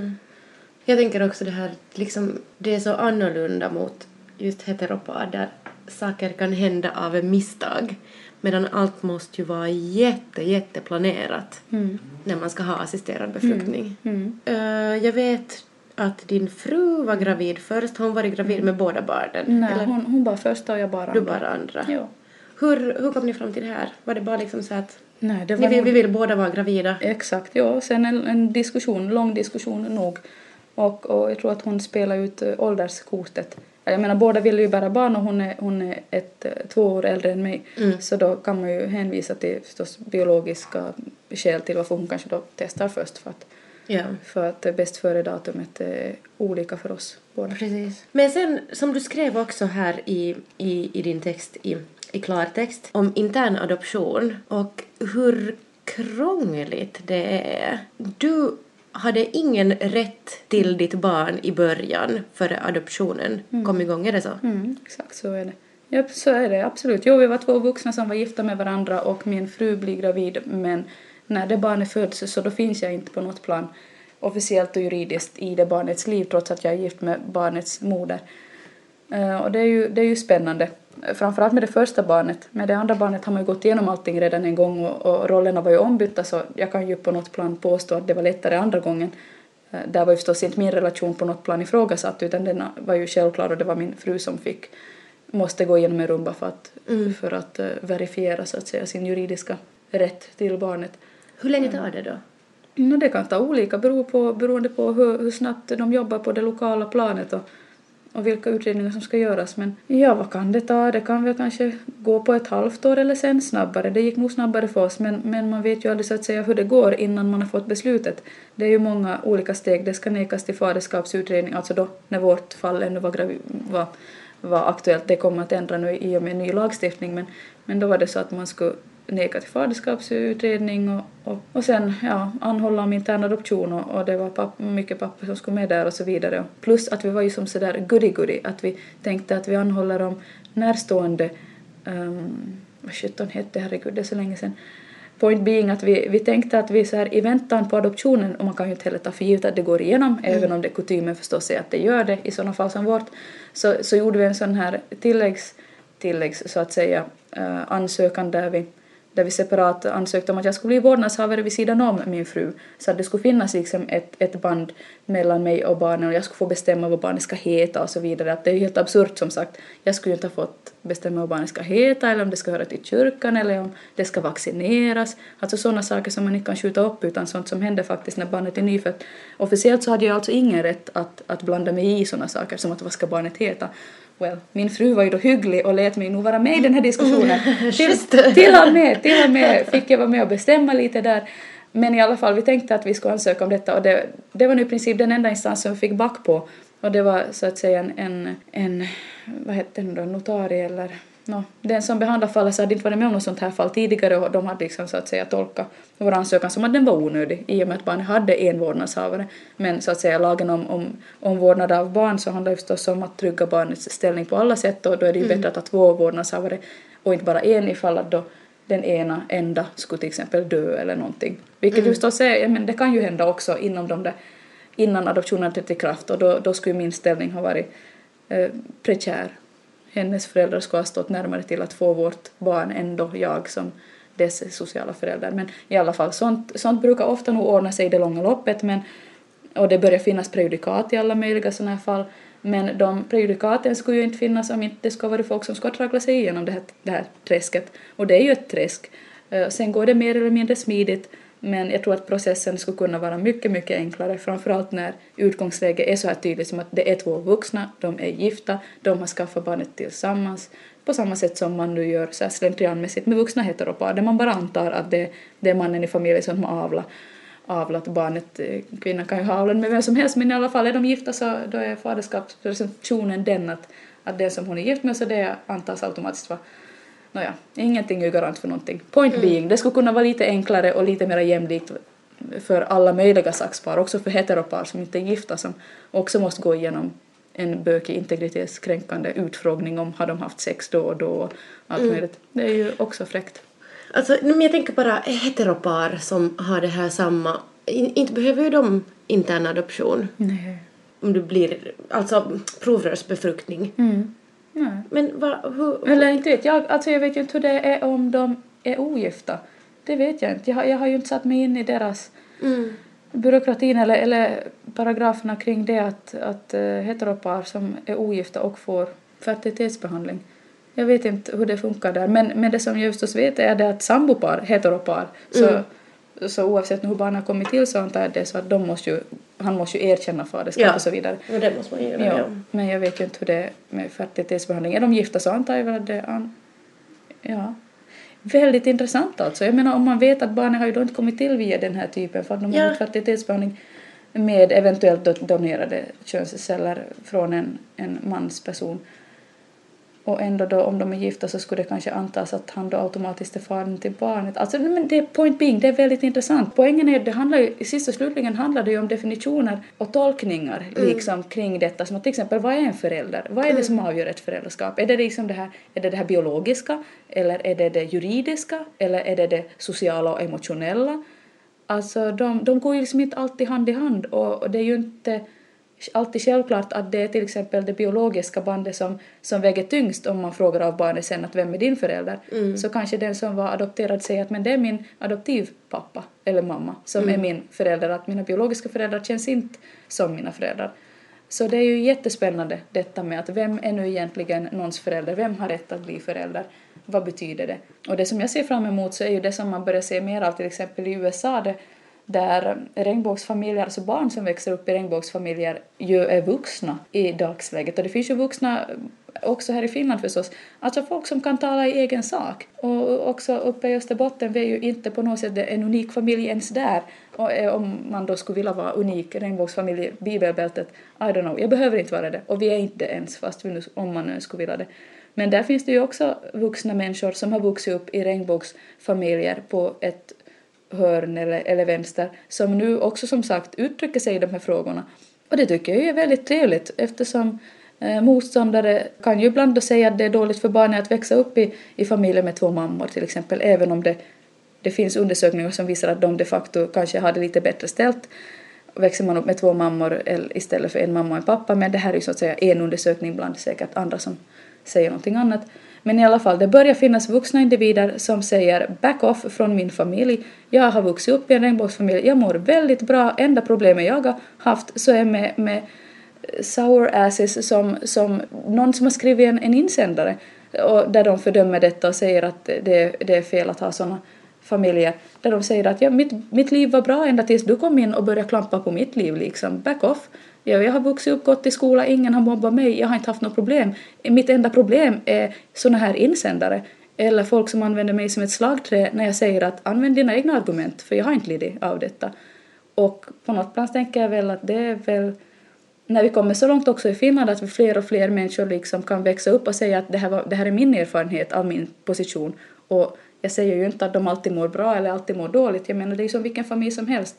Jag tänker också det här, liksom, det är så annorlunda mot just heteropar där saker kan hända av en misstag. Medan allt måste ju vara jätteplanerat när man ska ha assisterad befruktning. Jag vet att din fru var gravid först. Hon var gravid med båda barnen. Nej, eller? Hon bara första och jag bara andra. Du bara andra. Ja. Hur kom ni fram till det här? Var det bara liksom så att nej, det var vi vill båda vara gravida? Exakt, ja. Sen en lång diskussion nog. Och jag tror att hon spelar ut ålderskortet. Jag menar, båda vill ju bära barn och hon är 2 år äldre än mig. Så då kan man ju hänvisa till förstås biologiska skäl till varför hon kanske då testar först. För att bäst före datumet är olika för oss båda. Precis. Men sen, som du skrev också här i din text, i klartext, om intern adoption och hur krångligt det är. Du hade ingen rätt till ditt barn i början före adoptionen kom igång, är det så? Exakt, så är det. Ja, så är det, absolut. Jo, vi var 2 vuxna som var gifta med varandra och min fru blir gravid, men när det barnet föds så då finns jag inte på något plan officiellt och juridiskt i det barnets liv trots att jag är gift med barnets moder. Och det är ju spännande. Framförallt med det första barnet. Med det andra barnet har man ju gått igenom allting redan en gång och rollerna var ju ombytta så jag kan ju på något plan påstå att det var lättare andra gången. Där var ju förstås inte min relation på något plan ifrågasatt utan den var ju självklar och det var min fru som måste gå igenom en rumba för att verifiera så att säga sin juridiska rätt till barnet. Hur länge tar det då? Det kan ta olika beroende på hur snabbt de jobbar på det lokala planet och vilka utredningar som ska göras. Men ja, vad kan det ta? Det kan väl kanske gå på ett halvt år eller sen snabbare. Det gick nog snabbare för oss, men man vet ju aldrig så att säga hur det går innan man har fått beslutet. Det är ju många olika steg. Det ska nekas till faderskapsutredning, alltså då när vårt fall ännu var aktuellt. Det kommer att ändra nu i och med ny lagstiftning, men då var det så att man skulle neka till faderskapsutredning och sen anhålla om intern adoption och det var mycket papper som skulle med där och så vidare. Plus att vi var ju som sådär goody att vi tänkte att vi anhåller om närstående, vad sjutton hette, herregud, det är så länge sedan. Point being att vi tänkte att vi så här i väntan på adoptionen, och man kan ju inte heller ta för givet att det går igenom, även om det kutymen förstås är att det gör det i sådana fall som vårt, så gjorde vi en sån här tilläggs så att säga ansökan där vi separat ansökte om att jag skulle bli vårdnadshavare vid sidan om min fru, så att det skulle finnas liksom ett band mellan mig och barnen och jag skulle få bestämma vad barnet ska heta och så vidare. Att det är helt absurt som sagt. Jag skulle inte ha fått bestämma vad barnet ska heta eller om det ska höra till kyrkan eller om det ska vaccineras. Alltså sådana saker som man inte kan skjuta upp utan sånt som händer faktiskt när barnet är nyfött. Officiellt så hade jag alltså ingen rätt att blanda mig i sådana saker som att vad ska barnet heta. Well, min fru var ju då hygglig och lät mig nog vara med i den här diskussionen. till och med fick jag vara med och bestämma lite där. Men i alla fall, vi tänkte att vi skulle ansöka om detta och det var nu i princip den enda instans som vi fick back på. Och det var så att säga en vad hette den då, notarie eller den som behandlar fallet så hade inte varit med om något sånt här fall tidigare och de hade liksom så att säga tolkat vår ansökan som att den var onödig i och med att barnet hade en vårdnadshavare. Men så att säga lagen om vårdnad av barn så handlar det förstås om att trygga barnets ställning på alla sätt och då är det ju bättre att ha två vårdnadshavare och inte bara en ifall att då den ena enda skulle till exempel dö eller någonting. Vilket just då säger, men det kan ju hända också innan adoptionen trätt i kraft och då skulle min ställning ha varit prekär. Hennes föräldrar skulle ha stått närmare till att få vårt barn än då jag som dess sociala föräldrar. Men i alla fall, sånt brukar ofta nog ordna sig i det långa loppet. Och det börjar finnas prejudikat i alla möjliga sådana här fall. Men de prejudikaten skulle ju inte finnas om inte det ska vara folk som ska traggla sig igenom det här träsket. Och det är ju ett träsk. Sen går det mer eller mindre smidigt. Men jag tror att processen skulle kunna vara mycket, mycket enklare. Framförallt när utgångsläget är så här tydligt som att det är två vuxna, de är gifta, de har skaffat barnet tillsammans. På samma sätt som man nu gör så här slentrianmässigt med vuxna heteropar. Där man bara antar att det är mannen i familjen som har avlat barnet. Kvinnan kan ju ha avlat med vem som helst men i alla fall är de gifta så då är faderskapspresumtionen den att den som hon är gift med så det antas automatiskt vara. Nåja, ingenting är garant för någonting. Point being, det skulle kunna vara lite enklare och lite mer jämlikt för alla möjliga saxpar, också för heteropar som inte är gifta som också måste gå igenom en bökig integritetskränkande utfrågning om har de haft sex då och då och allt möjligt. Det är ju också fräckt. Alltså, men jag tänker bara heteropar som har det här samma, inte behöver ju de intern adoption. Nej. Om du blir, alltså provrörsbefruktning. Nej. Men hur? Eller inte vet jag, alltså jag vet ju inte hur det är om de är ogifta. Det vet jag inte. Jag har ju inte satt mig in i deras byråkratin eller paragraferna kring det att heteropar som är ogifta och får fertilitetsbehandling. Jag vet inte hur det funkar där. Men det som jag just vet är det att sambopar, heteropar, så oavsett hur barnen har kommit till så antar jag det så att han måste ju erkänna faderskap och så vidare. Ja, det måste man göra. Ja. Men jag vet ju inte hur det är med fertilitetsbehandling. Är de gifta så antar jag väl att det ja. Väldigt intressant alltså. Jag menar om man vet att barnen har ju då inte kommit till via den här typen för att de har gjort fertilitetsbehandling med eventuellt donerade könsceller från en mansperson. Och ändå då om de är gifta så skulle det kanske antas att han då automatiskt är fadern till barnet. Alltså men det är point being, det är väldigt intressant. Poängen är att det handlar ju, sist och slutligen handlar det ju om definitioner och tolkningar liksom kring detta. Som att till exempel, vad är en förälder? Vad är det som avgör ett föräldraskap? Är det liksom det här biologiska? Eller är det juridiska? Eller är det sociala och emotionella? Alltså de går ju liksom inte alltid hand i hand och det är ju inte alltid självklart att det är till exempel det biologiska bandet som väger tyngst om man frågar av barnet sen att vem är din förälder. Så kanske den som var adopterad säger att men det är min adoptivpappa eller mamma som är min förälder. Att mina biologiska föräldrar känns inte som mina föräldrar. Så det är ju jättespännande detta med att vem är nu egentligen någons förälder? Vem har rätt att bli förälder? Vad betyder det? Och det som jag ser fram emot så är ju det som man börjar se mer av till exempel i USA där regnbågsfamiljer, alltså barn som växer upp i regnbågsfamiljer, ju är vuxna i dagsläget. Och det finns ju vuxna också här i Finland förstås. Alltså folk som kan tala i egen sak. Och också uppe i Österbotten, vi är ju inte på något sätt en unik familj ens där. Och om man då skulle vilja vara unik regnbågsfamilj i bibelbältet, I don't know, jag behöver inte vara det. Och vi är inte ens, fast vi nu, om man nu skulle vilja det. Men där finns det ju också vuxna människor som har vuxit upp i regnbågsfamiljer på ett hörn eller vänster, som nu också som sagt uttrycker sig i de här frågorna. Och det tycker jag är väldigt trevligt, eftersom motståndare kan ju ibland då säga att det är dåligt för barnen att växa upp i familjer med 2 mammor till exempel, även om det finns undersökningar som visar att de de facto kanske hade lite bättre ställt. Växer man upp med 2 mammor istället för en mamma och en pappa, men det här är ju så att säga en undersökning bland säkert andra som säger någonting annat. Men i alla fall, det börjar finnas vuxna individer som säger back off från min familj. Jag har vuxit upp i en regnbågsfamilj. Jag mår väldigt bra. Enda problemet jag har haft så är med sour asses som någon som har skrivit en insändare. Och där de fördömer detta och säger att det är fel att ha sådana familjer. Där de säger att mitt liv var bra ända tills du kom in och började klampa på mitt liv. Liksom. Back off. Jag har vuxit upp, gått i skola, ingen har mobbat mig, jag har inte haft något problem. Mitt enda problem är såna här insändare eller folk som använder mig som ett slagträ när jag säger att använd dina egna argument, för jag har inte lidit av detta. Och på något plan tänker jag väl att det är väl när vi kommer så långt också i Finland att fler och fler människor liksom kan växa upp och säga att det här är min erfarenhet av min position. Och jag säger ju inte att de alltid mår bra eller alltid mår dåligt, jag menar det är som vilken familj som helst.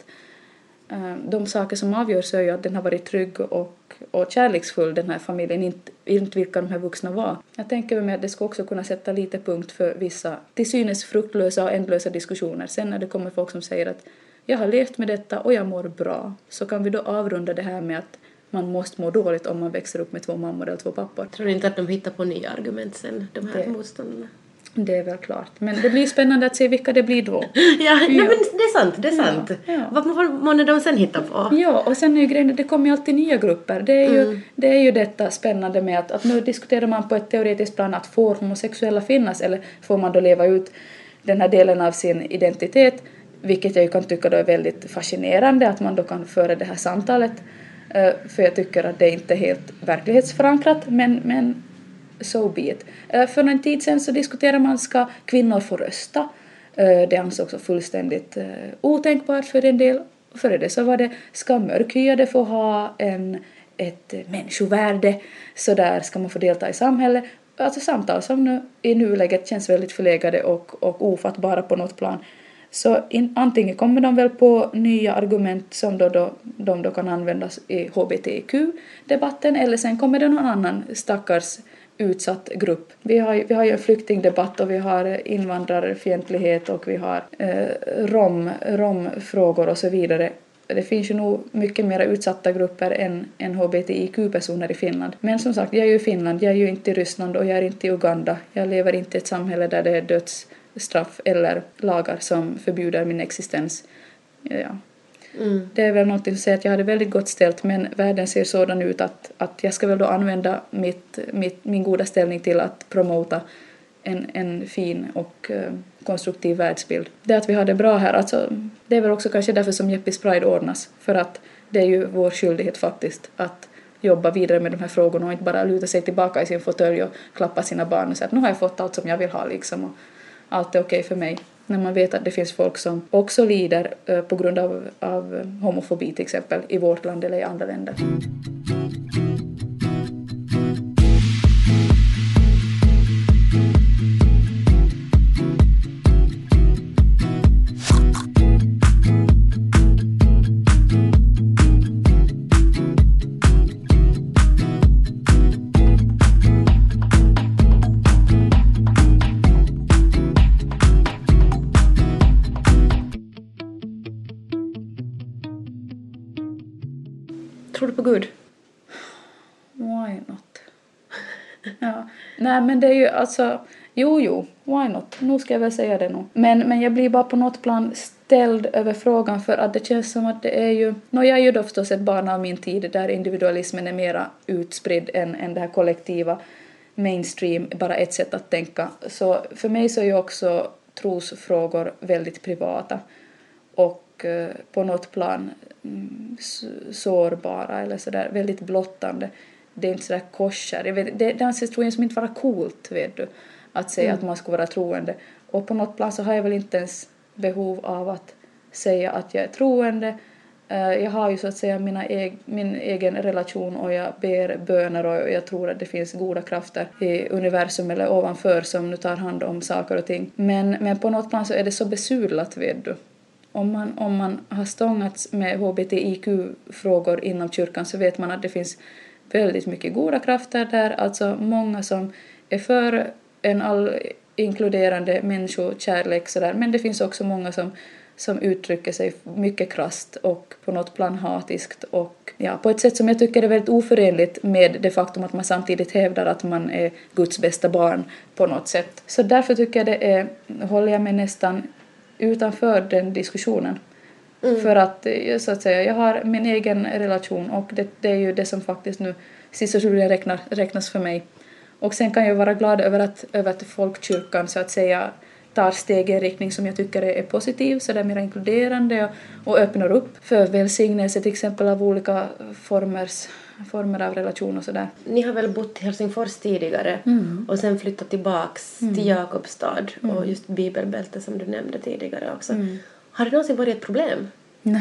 De saker som avgörs är ju att den har varit trygg och kärleksfull, den här familjen, inte vilka de här vuxna var. Jag tänker mig att det ska också kunna sätta lite punkt för vissa till synes fruktlösa och ändlösa diskussioner. Sen när det kommer folk som säger att jag har levt med detta och jag mår bra, så kan vi då avrunda det här med att man måste må dåligt om man växer upp med 2 mammor eller 2 pappor. Tror inte att de hittar på nya argument sen, de här motståndarna? Det är väl klart. Men det blir spännande att se vilka det blir då. Ja, nej, men det är sant. Ja. Vad måste de sen hitta på? Ja, och sen är ju grejen, det kommer ju alltid nya grupper. Det är ju detta spännande med att nu diskuterar man på ett teoretiskt plan att får homosexuella finnas, eller får man då leva ut den här delen av sin identitet, vilket jag ju kan tycka då är väldigt fascinerande att man då kan föra det här samtalet, för jag tycker att det inte är helt verklighetsförankrat, men so be it. För en tid sedan så diskuterade man, ska kvinnor få rösta? Det ansågs också fullständigt otänkbart för en del. Före det så var det, ska mörkhyade få ha ett människovärde? Så där ska man få delta i samhället. Alltså samtal som nu i nuläget känns väldigt förlegade och ofattbara på något plan. Så antingen kommer de väl på nya argument som de kan användas i HBTQ-debatten, eller sen kommer det någon annan stackars utsatt grupp. Vi har ju en flyktingdebatt och vi har invandrarfientlighet och vi har romfrågor och så vidare. Det finns ju nog mycket mer utsatta grupper än HBTIQ-personer i Finland. Men som sagt, jag är ju i Finland, jag är ju inte i Ryssland och jag är inte i Uganda. Jag lever inte i ett samhälle där det är dödsstraff eller lagar som förbjuder min existens. Ja. Det är väl något som säger att jag hade väldigt gott ställt, men världen ser sådan ut att jag ska väl då använda min goda ställning till att promota en fin och konstruktiv världsbild. Det att vi har det bra här, alltså, det är väl också kanske därför som Jeppis Pride ordnas, för att det är ju vår skyldighet faktiskt att jobba vidare med de här frågorna och inte bara luta sig tillbaka i sin fåtölj och klappa sina barn och säga att nu har jag fått allt som jag vill ha liksom, och allt är okej för mig. När man vet att det finns folk som också lider på grund av homofobi till exempel i vårt land eller i andra länder. Tror du på Gud? Why not? Ja. Nej, men det är ju alltså, jo, why not? Nu ska jag väl säga det nu. Men jag blir bara på något plan ställd över frågan, för att det känns som att det är ju, jag är ju då förstås ett barn av min tid där individualismen är mera utspridd än det här kollektiva mainstream, bara ett sätt att tänka. Så för mig så är ju också trosfrågor väldigt privata. Och på något plan sårbara eller sådär, väldigt blottande. Det är inte sådär kosher. Det anses troligen som inte vara coolt, vet du, att säga att man ska vara troende. Och på något plan så har jag väl inte ens behov av att säga att jag är troende. Jag har ju så att säga min egen relation och jag ber böner och jag tror att det finns goda krafter i universum eller ovanför som nu tar hand om saker och ting. Men på något plan så är det så besudlat, vet du. Om man har stångats med HBTIQ-frågor inom kyrkan så vet man att det finns väldigt mycket goda krafter där. Alltså många som är för en inkluderande människokärlek sådär. Men det finns också många som uttrycker sig mycket krasst och på något plan hatiskt och ja, på ett sätt som jag tycker är väldigt oförenligt med det faktum att man samtidigt hävdar att man är Guds bästa barn på något sätt. Så därför tycker jag håller jag mig nästan utanför den diskussionen. För att så att säga, jag har min egen relation och det är ju det som faktiskt nu sist och slutligen räknas för mig. Och sen kan jag vara glad över att folkkyrkan så att säga tar steg i en riktning som jag tycker är positiv, så det är mer inkluderande och öppnar upp för välsignelse till exempel av olika former av relation och sådär. Ni har väl bott i Helsingfors tidigare och sen flyttat tillbaks till Jakobstad och just bibelbältet som du nämnde tidigare också. Har det någonsin varit ett problem? Nej.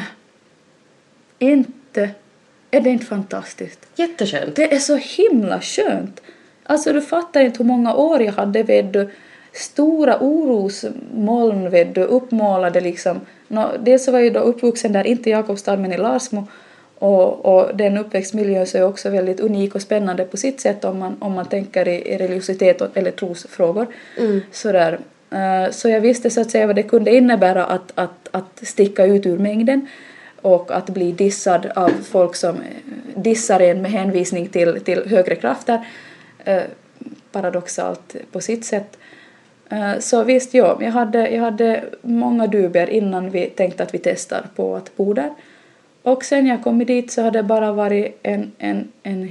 Inte. Är det inte fantastiskt? Jätteskönt. Det är så himla skönt. Alltså du fattar inte hur många år jag hade vid stora orosmoln vid uppmålade liksom. Dels så var jag då uppvuxen där, inte i Jakobstad men i Larsmo. Och den uppväxtmiljön så är också väldigt unik och spännande på sitt sätt om man tänker i religiositet eller trosfrågor. Sådär. Så jag visste så att säga vad det kunde innebära att sticka ut ur mängden och att bli dissad av folk som dissar en med hänvisning till högre krafter. Paradoxalt på sitt sätt. Så visst, ja, jag hade många dubier innan vi tänkte att vi testar på att bo där. Och sen jag kom dit så hade det bara varit en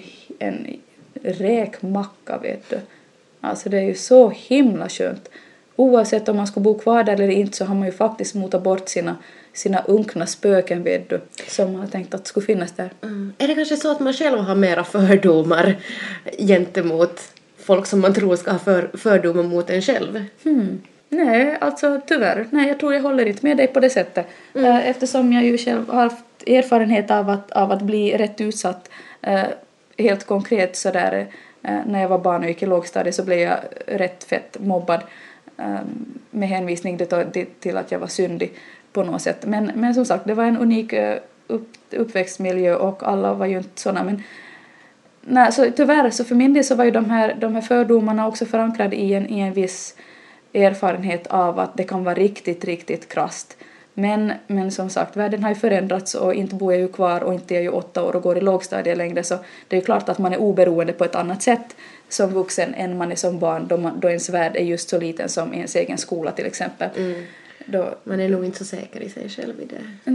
räkmacka, vet du. Alltså det är ju så himla skönt. Oavsett om man ska bo kvar där eller inte så har man ju faktiskt motat bort sina unkna spöken, vet du, som man har tänkt att skulle finnas där. Är det kanske så att man själv har mera fördomar gentemot folk som man tror ska ha fördomar mot en själv? Nej, alltså tyvärr. Nej, jag tror jag håller inte med dig på det sättet. Eftersom jag ju själv har haft erfarenhet av att bli rätt utsatt helt konkret sådär. När jag var barn och gick i lågstadiet så blev jag rätt fett mobbad med hänvisning till att jag var syndig på något sätt. Men som sagt, det var en unik uppväxtmiljö och alla var ju inte sådana. Men nej, så tyvärr så för min del så var ju de här fördomarna också förankrade i en viss erfarenhet av att det kan vara riktigt, riktigt krasst. Men som sagt, världen har ju förändrats och inte bor jag ju kvar och inte är jag ju 8 år och går i lågstadiet längre, så det är ju klart att man är oberoende på ett annat sätt som vuxen än man är som barn då ens värld är just så liten som ens egen skola till exempel. Då, man är nog inte så säker i sig själv i det.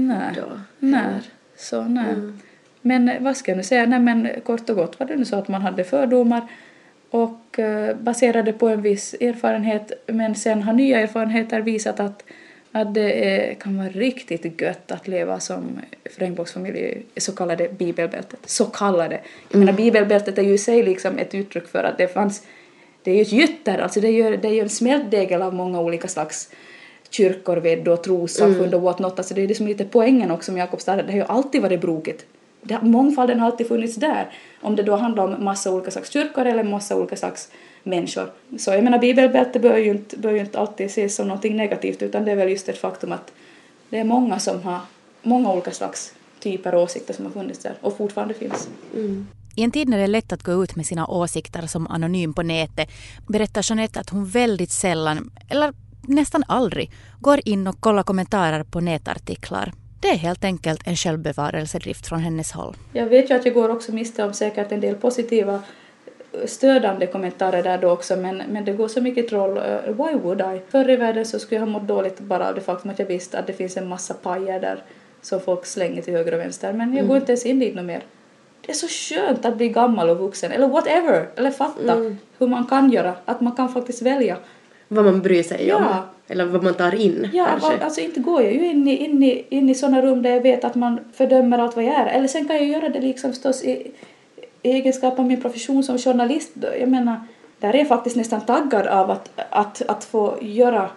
Nej. Men vad ska jag nu säga? Nej, men kort och gott var det nu så att man hade fördomar och baserade på en viss erfarenhet, men sen har nya erfarenheter visat att det kan vara riktigt gött att leva som regnbågsfamilj i så kallade bibelbältet. Så kallade. Jag menar, bibelbältet är ju i sig liksom ett uttryck för att det är ju ett gytter, alltså det är ju en smältdegel av många olika slags kyrkor, ved och trossamfund och what not. Alltså det är liksom lite poängen också med Jakobstad. Det har ju alltid varit brokigt. Mångfalden har alltid funnits där. Om det då handlar om massa olika slags kyrkor eller massa olika slags människor. Så jag menar, bibelbälte bör ju inte alltid ses som någonting negativt, utan det är väl just ett faktum att det är många som har många olika slags typer och åsikter som har funnits där och fortfarande finns. I en tid när det är lätt att gå ut med sina åsikter som anonym på nätet berättar Jeanette att hon väldigt sällan, eller nästan aldrig, går in och kollar kommentarer på nätartiklar. Det är helt enkelt en självbevarelsedrift från hennes håll. Jag vet ju att jag går också miste om säkert en del positiva stödande kommentarer där då också, men det går så mycket troll. Why would I? Förr i världen så skulle jag ha mått dåligt bara av det faktum att jag visste att det finns en massa pajer där som folk slänger till höger och vänster, men jag går inte ens in dit något mer. Det är så skönt att bli gammal och vuxen, eller whatever, eller fatta hur man kan göra, att man kan faktiskt välja. vad man bryr sig om. Ja. Eller vad man tar in. Ja, kanske. alltså inte går jag ju in i sådana rum där jag vet att man fördömer allt vad jag är. Eller sen kan jag göra det liksom förstås i egenskap av min profession som journalist. Jag menar, där är jag faktiskt nästan taggad av att få göra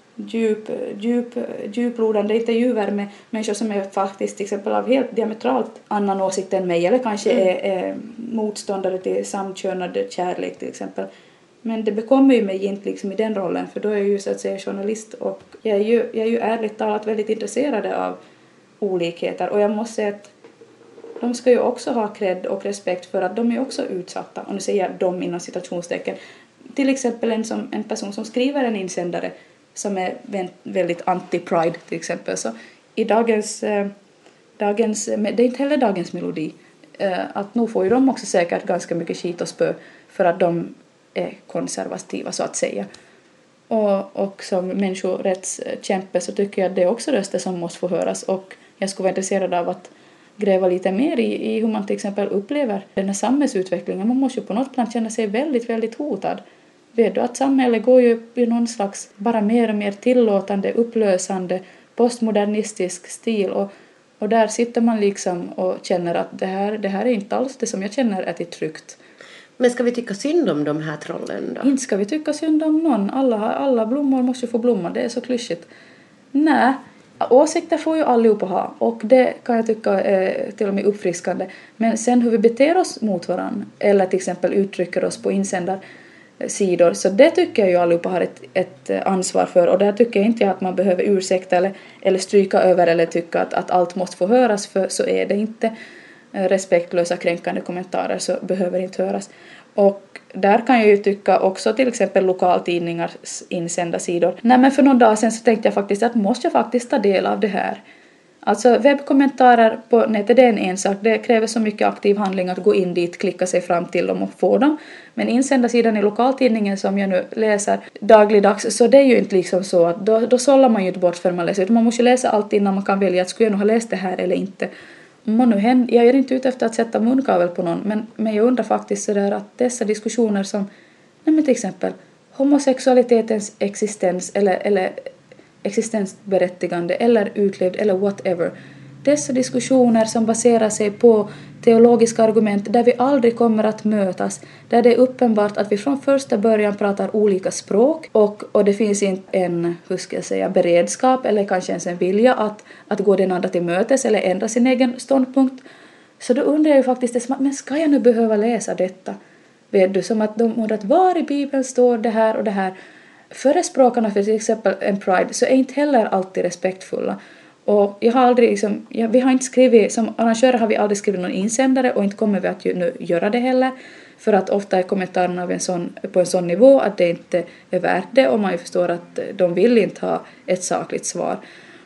djuplodande intervjuer med människor som är faktiskt till exempel av helt diametralt annan åsikt än mig. Eller kanske är motståndare till samkönad kärlek till exempel. Men det bekommer ju mig inte liksom i den rollen, för då är jag ju så att säga journalist, och jag är ju ärligt talat väldigt intresserad av olikheter, och jag måste säga att de ska ju också ha cred och respekt för att de är också utsatta, och nu säger jag de inom citationstecken. Till exempel en person som skriver en insändare som är väldigt anti-pride till exempel, så i dagens det är inte heller dagens melodi, att nu får ju de också säkert ganska mycket skit och spö för att de är konservativa så att säga. Och som människorättskämpe så tycker jag att det är också röster som måste få höras, och jag skulle vara intresserad av att gräva lite mer i hur man till exempel upplever den här samhällsutvecklingen. Man måste ju på något plan känna sig väldigt, väldigt hotad. Vet du att samhället går ju i någon slags bara mer och mer tillåtande, upplösande, postmodernistisk stil, och där sitter man liksom och känner att det här är inte alls det som jag känner är till tryggt. Men ska vi tycka synd om de här trollen då? Inte ska vi tycka synd om någon. Alla blommor måste ju få blomma. Det är så klyschigt. Nej, åsikter får ju allihopa ha. Och det kan jag tycka är till och med uppfriskande. Men sen hur vi beter oss mot varandra, eller till exempel uttrycker oss på insändarsidor, så det tycker jag ju allihopa har ett ansvar för. Och där tycker jag inte att man behöver ursäkta eller stryka över eller tycka att allt måste få höras, för så är det inte. Respektlösa, kränkande kommentarer så behöver inte höras. Och där kan jag ju tycka också till exempel lokaltidningars insändarsidor. Nej, men för någon dag sedan så tänkte jag faktiskt att måste jag faktiskt ta del av det här. Alltså webbkommentarer på nätet, det är en sak. Det kräver så mycket aktiv handling att gå in dit, klicka sig fram till dem och få dem. Men insändarsidan i lokaltidningen som jag nu läser dagligdags, så det är ju inte liksom så att då sållar man ju inte bort för man läser. Man måste läsa allt innan man kan välja att skulle jag nog ha läst det här eller inte. Jag är inte ute efter att sätta munkavel på någon, men jag undrar faktiskt sådär att dessa diskussioner som till exempel homosexualitetens existens eller existensberättigande eller utlevd eller whatever. Dessa diskussioner som baserar sig på teologiska argument där vi aldrig kommer att mötas, där det är uppenbart att vi från första början pratar olika språk och det finns inte en, beredskap eller kanske ens en vilja att gå den andra till mötes eller ändra sin egen ståndpunkt. Så då undrar jag ju faktiskt, men ska jag nu behöva läsa detta? Vet du, som att de undrar att var i Bibeln står det här och det här. Förespråkarna för till exempel en pride så är inte heller alltid respektfulla. Och jag har aldrig vi har inte skrivit, som arrangörer har vi aldrig skrivit någon insändare, och inte kommer vi att nu göra det heller, för att ofta är kommentarerna på en sån nivå att det inte är värt det, och man ju förstår att de vill inte ha ett sakligt svar.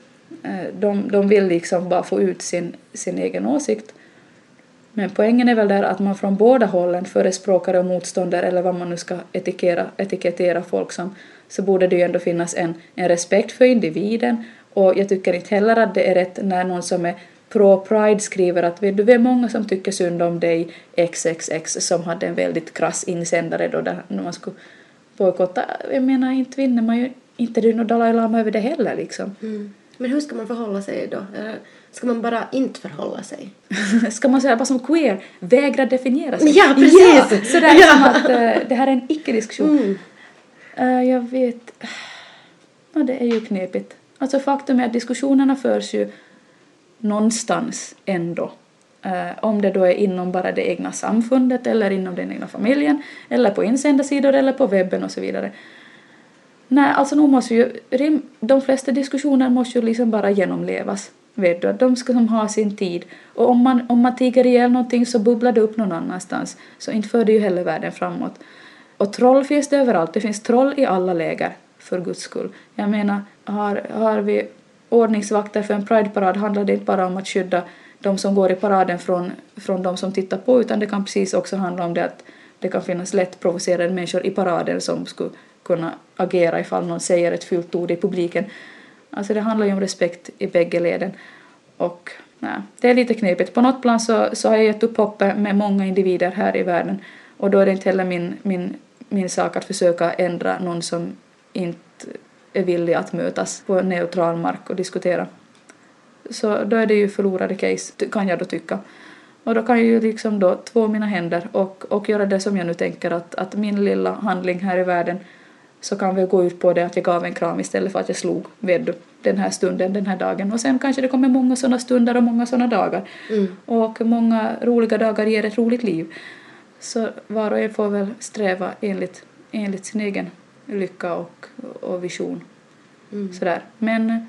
De vill liksom bara få ut sin egen åsikt. Men poängen är väl där att man från båda hållen, förespråkare och motståndare eller vad man nu ska etikettera folk som, så borde det ju ändå finnas en respekt för individen. Och jag tycker inte heller att det är rätt när någon som är pro-pride skriver att vet du, vi är många som tycker synd om dig XXX, som hade en väldigt krass insändare då där man skulle bojkotta. Jag menar, inte vinner man ju inte du och Dalai Lama över det heller liksom. Men hur ska man förhålla sig då? Ska man bara inte förhålla sig? Ska man säga bara som queer, vägra definiera sig? Ja, precis! Ja, sådär som att det här är en icke-diskussion. Jag vet, det är ju knepigt. Alltså faktum är att diskussionerna förs ju någonstans ändå. Om det då är inom bara det egna samfundet eller inom den egna familjen eller på insändarsidor eller på webben och så vidare. Nej, alltså nu måste ju de flesta diskussioner måste ju liksom bara genomlevas. Vet du, de ska ha sin tid. Och om man tiger ihjäl någonting så bubblar det upp någon annanstans. Så inte för det ju heller världen framåt. Och troll finns det överallt. Det finns troll i alla läger, för Guds skull. Jag menar, har vi ordningsvakter för en Pride-parad handlar det inte bara om att skydda de som går i paraden från de som tittar på, utan det kan precis också handla om det att det kan finnas lätt provocerade människor i paraden som skulle kunna agera ifall någon säger ett fult ord i publiken. Alltså det handlar ju om respekt i bägge leden. Och nej, det är lite knepigt. På något plan så har jag gett upp hoppet med många individer här i världen. Och då är det inte heller min sak att försöka ändra någon som inte är villiga att mötas på neutral mark och diskutera. Så då är det ju förlorade case, kan jag då tycka. Och då kan jag ju liksom då två mina händer och göra det som jag nu tänker att min lilla handling här i världen så kan vi gå ut på det att jag gav en kram istället för att jag slog ved den här stunden, den här dagen. Och sen kanske det kommer många sådana stunder och många sådana dagar. Och många roliga dagar ger ett roligt liv. Så var och en får väl sträva enligt sin egen lycka och vision. Sådär. Men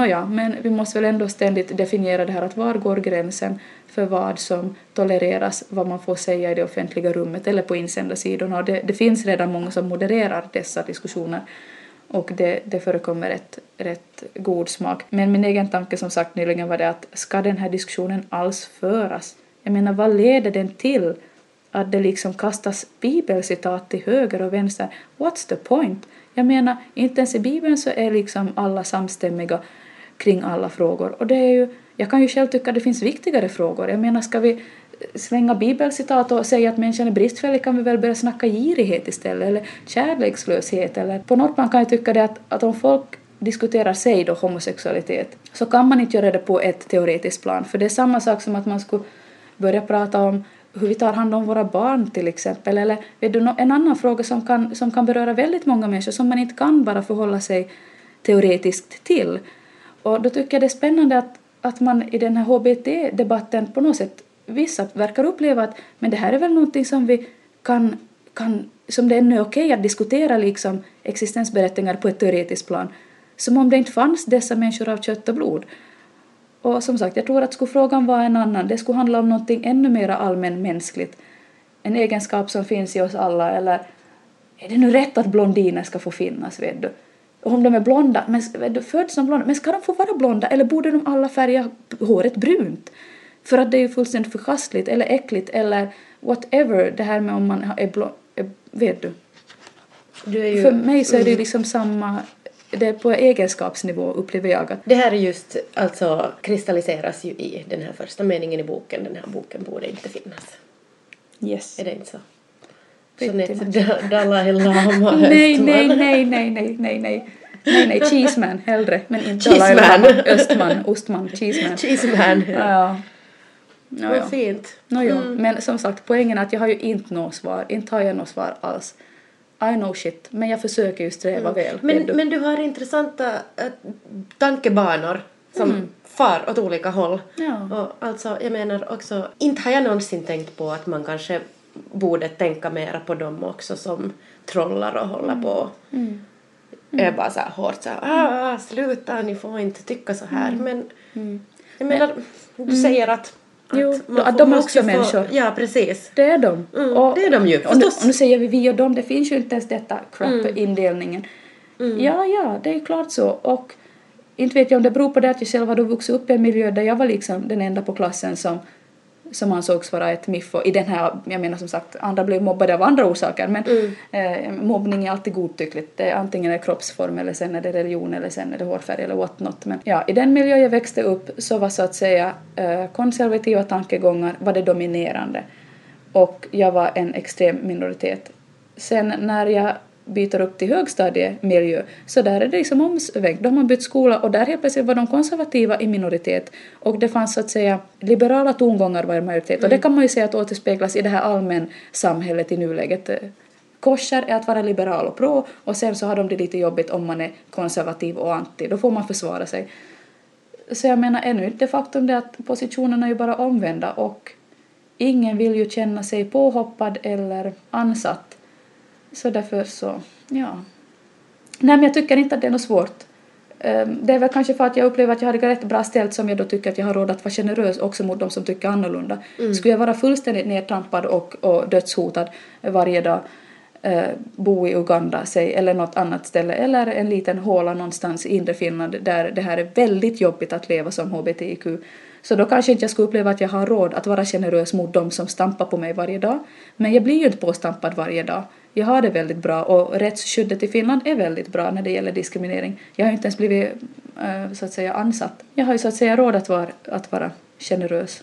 vi måste väl ändå ständigt definiera det här att var går gränsen för vad som tolereras, vad man får säga i det offentliga rummet eller på insändarsidorna. Och det finns redan många som modererar dessa diskussioner och det förekommer rätt god smak. Men min egen tanke som sagt nyligen var det att ska den här diskussionen alls föras? Jag menar, vad leder den till? Att det liksom kastas bibelcitat till höger och vänster. What's the point? Jag menar, inte ens i Bibeln så är liksom alla samstämmiga kring alla frågor. Och det är ju, jag kan ju själv tycka att det finns viktigare frågor. Jag menar, ska vi svänga bibelcitat och säga att människan är bristfällig, kan vi väl börja snacka girighet istället. Eller kärlekslöshet. Eller på något man kan ju tycka det att om folk diskuterar sig då homosexualitet så kan man inte göra det på ett teoretiskt plan. För det är samma sak som att man skulle börja prata om hur vi tar hand om våra barn till exempel. Eller vet du, en annan fråga som kan beröra väldigt många människor som man inte kan bara förhålla sig teoretiskt till. Och då tycker jag det är spännande att man i den här HBT-debatten på något sätt vissa verkar uppleva att men det här är väl någonting som vi kan som det ännu är okej att diskutera liksom existensberättigande på ett teoretiskt plan. Som om det inte fanns dessa människor av kött och blod. Och som sagt, jag tror att skulle frågan vara en annan, det skulle handla om någonting ännu mer allmänmänskligt. En egenskap som finns i oss alla, eller är det nu rätt att blondiner ska få finnas, vet du? Och om de är blonda, men föds som blonda, men ska de få vara blonda eller borde de alla färga håret brunt? För att det är ju fullständigt förkastligt eller äckligt eller whatever, det här med om man är blond, vet du? För mig så är det liksom samma. Det är på egenskapsnivå upplever jag att det här är just, alltså kristalliseras ju i den här första meningen i boken. Den här boken borde inte finnas. Yes. Är det inte så? Dalai Lama Nej, Cheeseman hellre, men inte Dalai Lama, Ostman, Cheeseman. Ja. Vad fint. Men som sagt, poängen är att jag har ju inte något svar alls. I know shit, men jag försöker ju sträva väl. Men du har intressanta tankebanor som far åt olika håll. Ja. Och alltså, jag menar också, inte har jag någonsin tänkt på att man kanske borde tänka mera på dem också som trollar och håller på. Är bara så här hårt så här, sluta, ni får inte tycka så här. Men jag menar, du säger att de är också människor. Ja, precis. Det är de. Och det är de ju, förstås. Och nu säger vi och dem, det finns ju inte ens detta crap-indelningen. Ja, det är klart så. Och inte vet jag om det beror på det att jag själv hade vuxit upp i en miljö där jag var liksom den enda på klassen som ansågs vara ett miffo i den här, jag menar som sagt, andra blev mobbade av andra orsaker, men mobbning är alltid godtyckligt. Det är antingen är kroppsform eller sen är det religion eller sen är det hårfärg eller what not. Men ja, i den miljö jag växte upp så var så att säga konservativa tankegångar var det dominerande och jag var en extrem minoritet. Sen när jag byter upp till högstadiemiljö så där är det liksom omsväng. De har bytt skola och där helt plötsligt var de konservativa i minoritet och det fanns så att säga liberala tongångar var i majoritet och det kan man ju säga att återspeglas i det här allmän samhället i nuläget. Korsar är att vara liberal och pro och sen så har de det lite jobbigt om man är konservativ och anti. Då får man försvara sig. Så jag menar ännu inte faktum det att positionerna är ju bara omvända och ingen vill ju känna sig påhoppad eller ansatt. Så därför så, ja. Nej, men jag tycker inte att det är något svårt. Det är väl kanske för att jag upplever att jag har det rätt bra ställt som jag då tycker att jag har råd att vara generös också mot de som tycker annorlunda. Skulle jag vara fullständigt nedtrampad och dödshotad varje dag, bo i Uganda eller något annat ställe eller en liten håla någonstans i inre Finland där det här är väldigt jobbigt att leva som HBTIQ. Så då kanske inte jag skulle uppleva att jag har råd att vara generös mot dem som stampar på mig varje dag. Men jag blir ju inte påstampad varje dag. Jag har det väldigt bra och rättsskyddet i Finland är väldigt bra när det gäller diskriminering. Jag har inte ens blivit så att säga ansatt. Jag har ju så att säga råd att vara generös.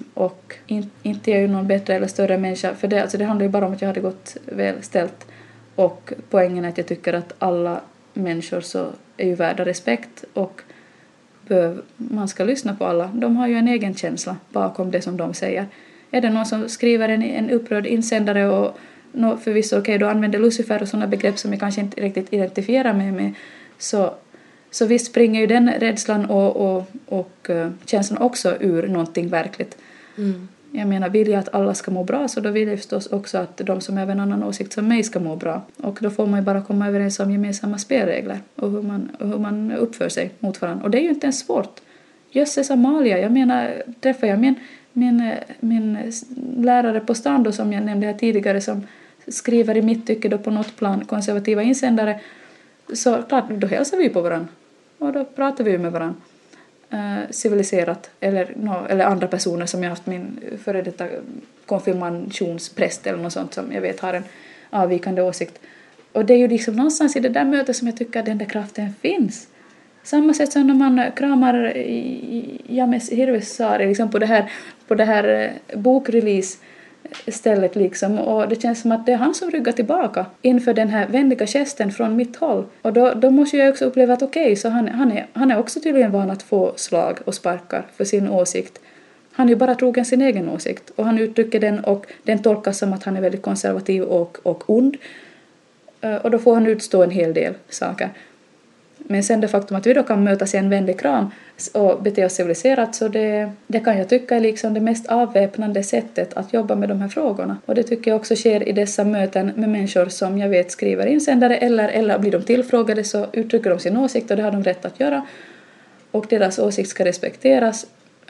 Och inte är jag ju någon bättre eller större människa för det. Alltså det handlar ju bara om att jag hade gått väl ställt. Och poängen är att jag tycker att alla människor så är ju värda respekt och man ska lyssna på alla. De har ju en egen känsla bakom det som de säger. Är det någon som skriver en upprörd insändare och förvisso okej, då använder Lucifer och sådana begrepp som jag kanske inte riktigt identifierar mig med, så visst springer ju den rädslan och känslan också ur någonting verkligt. Jag menar, vill jag att alla ska må bra, så då vill jag förstås också att de som har en annan åsikt som mig ska må bra. Och då får man ju bara komma överens om gemensamma spelregler och hur man uppför sig mot varandra. Och det är ju inte ens svårt. Jösses Amalia, jag menar, träffar jag min lärare på stan då, som jag nämnde här tidigare, som skriver i mitt tycke då på något plan konservativa insändare, så klart, då hälsar vi på varandra. Och då pratar vi med varandra. Civiliserat eller andra personer som jag haft min före detta konfirmationspräst eller något sånt som jag vet har en avvikande åsikt. Och det är ju liksom någonstans i det där mötet som jag tycker att den där kraften finns. Samma sätt som när man kramar James Hirvisaari liksom på det här bokrelease stället liksom, och det känns som att det är han som ryggar tillbaka inför den här vänliga gesten från mitt håll. Och då måste jag också uppleva att okej, så han är också tydligen van att få slag och sparkar för sin åsikt. Han är ju bara trogen sin egen åsikt och han uttrycker den, och den tolkas som att han är väldigt konservativ och ond, och då får han utstå en hel del saker. Men sen det faktum att vi då kan mötas i en vänlig kram och bete oss civiliserat, så det kan jag tycka är liksom det mest avväpnande sättet att jobba med de här frågorna. Och det tycker jag också sker i dessa möten med människor som jag vet skriver insändare, eller blir de tillfrågade så uttrycker de sin åsikt, och det har de rätt att göra. Och deras åsikt ska respekteras.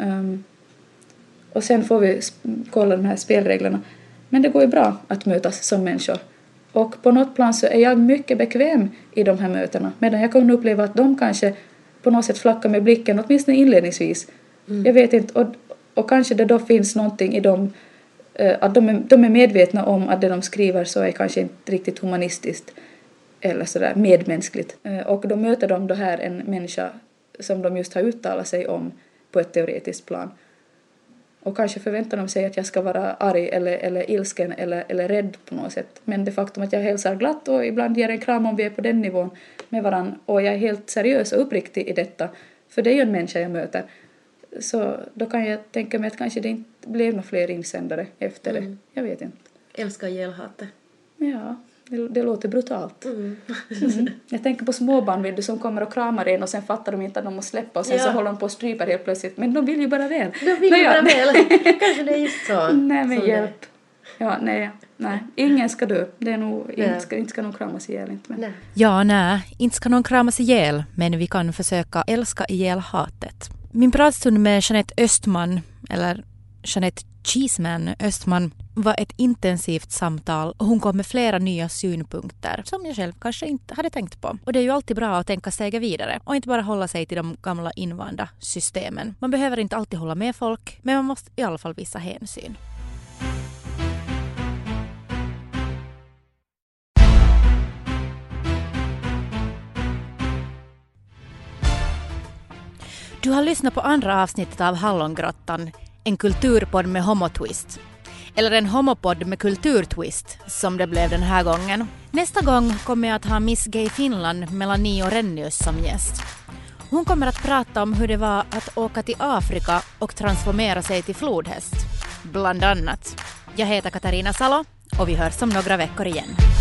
Och sen får vi kolla de här spelreglerna. Men det går ju bra att mötas som människor. Och på något plan så är jag mycket bekväm i de här mötena. Medan jag kan uppleva att de kanske på något sätt flackar med blicken, åtminstone inledningsvis. Jag vet inte, och kanske det då finns någonting i dem, att de är medvetna om att det de skriver så är kanske inte riktigt humanistiskt eller sådär medmänskligt. Och då möter de då här en människa som de just har uttalat sig om på ett teoretiskt plan. Och kanske förväntar de sig att jag ska vara arg eller ilsken eller rädd på något sätt. Men det faktum att jag hälsar glatt och ibland ger en kram om vi är på den nivån med varann. Och jag är helt seriös och uppriktig i detta. För det är ju en människa jag möter. Så då kan jag tänka mig att kanske det inte blev några fler insändare efter det. Jag vet inte. Älskar ihjälhatet. Ja, det låter brutalt. Jag tänker på småbarn som kommer och kramar en och sen fattar de inte att de måste släppa och sen så håller de på och stryper helt plötsligt. Men de vill ju bara väl. De vill ju bara väl. Kanske det är just så. Nej, men hjälp. Ja, nej. Ingen ska dö. Det är nog, inte ska någon kramas ihjäl. Inte, men. Nej. Ja, nej. Inte ska någon kramas ihjäl, men vi kan försöka älska ihjäl hatet. Min pratstund med Jeanette Östman, eller Jeanette Cheeseman Östman, var ett intensivt samtal, och hon kom med flera nya synpunkter som jag själv kanske inte hade tänkt på. Och det är ju alltid bra att tänka steget vidare och inte bara hålla sig till de gamla invanda systemen. Man behöver inte alltid hålla med folk, men man måste i alla fall visa hänsyn. Du har lyssnat på andra avsnittet av Hallongrottan, en kulturpodd med homotwist. Eller en homopodd med kulturtwist, som det blev den här gången. Nästa gång kommer jag att ha Miss Gay Finland Melanie Rennius som gäst. Hon kommer att prata om hur det var att åka till Afrika och transformera sig till flodhäst. Bland annat. Jag heter Katarina Salo och vi hörs om några veckor igen.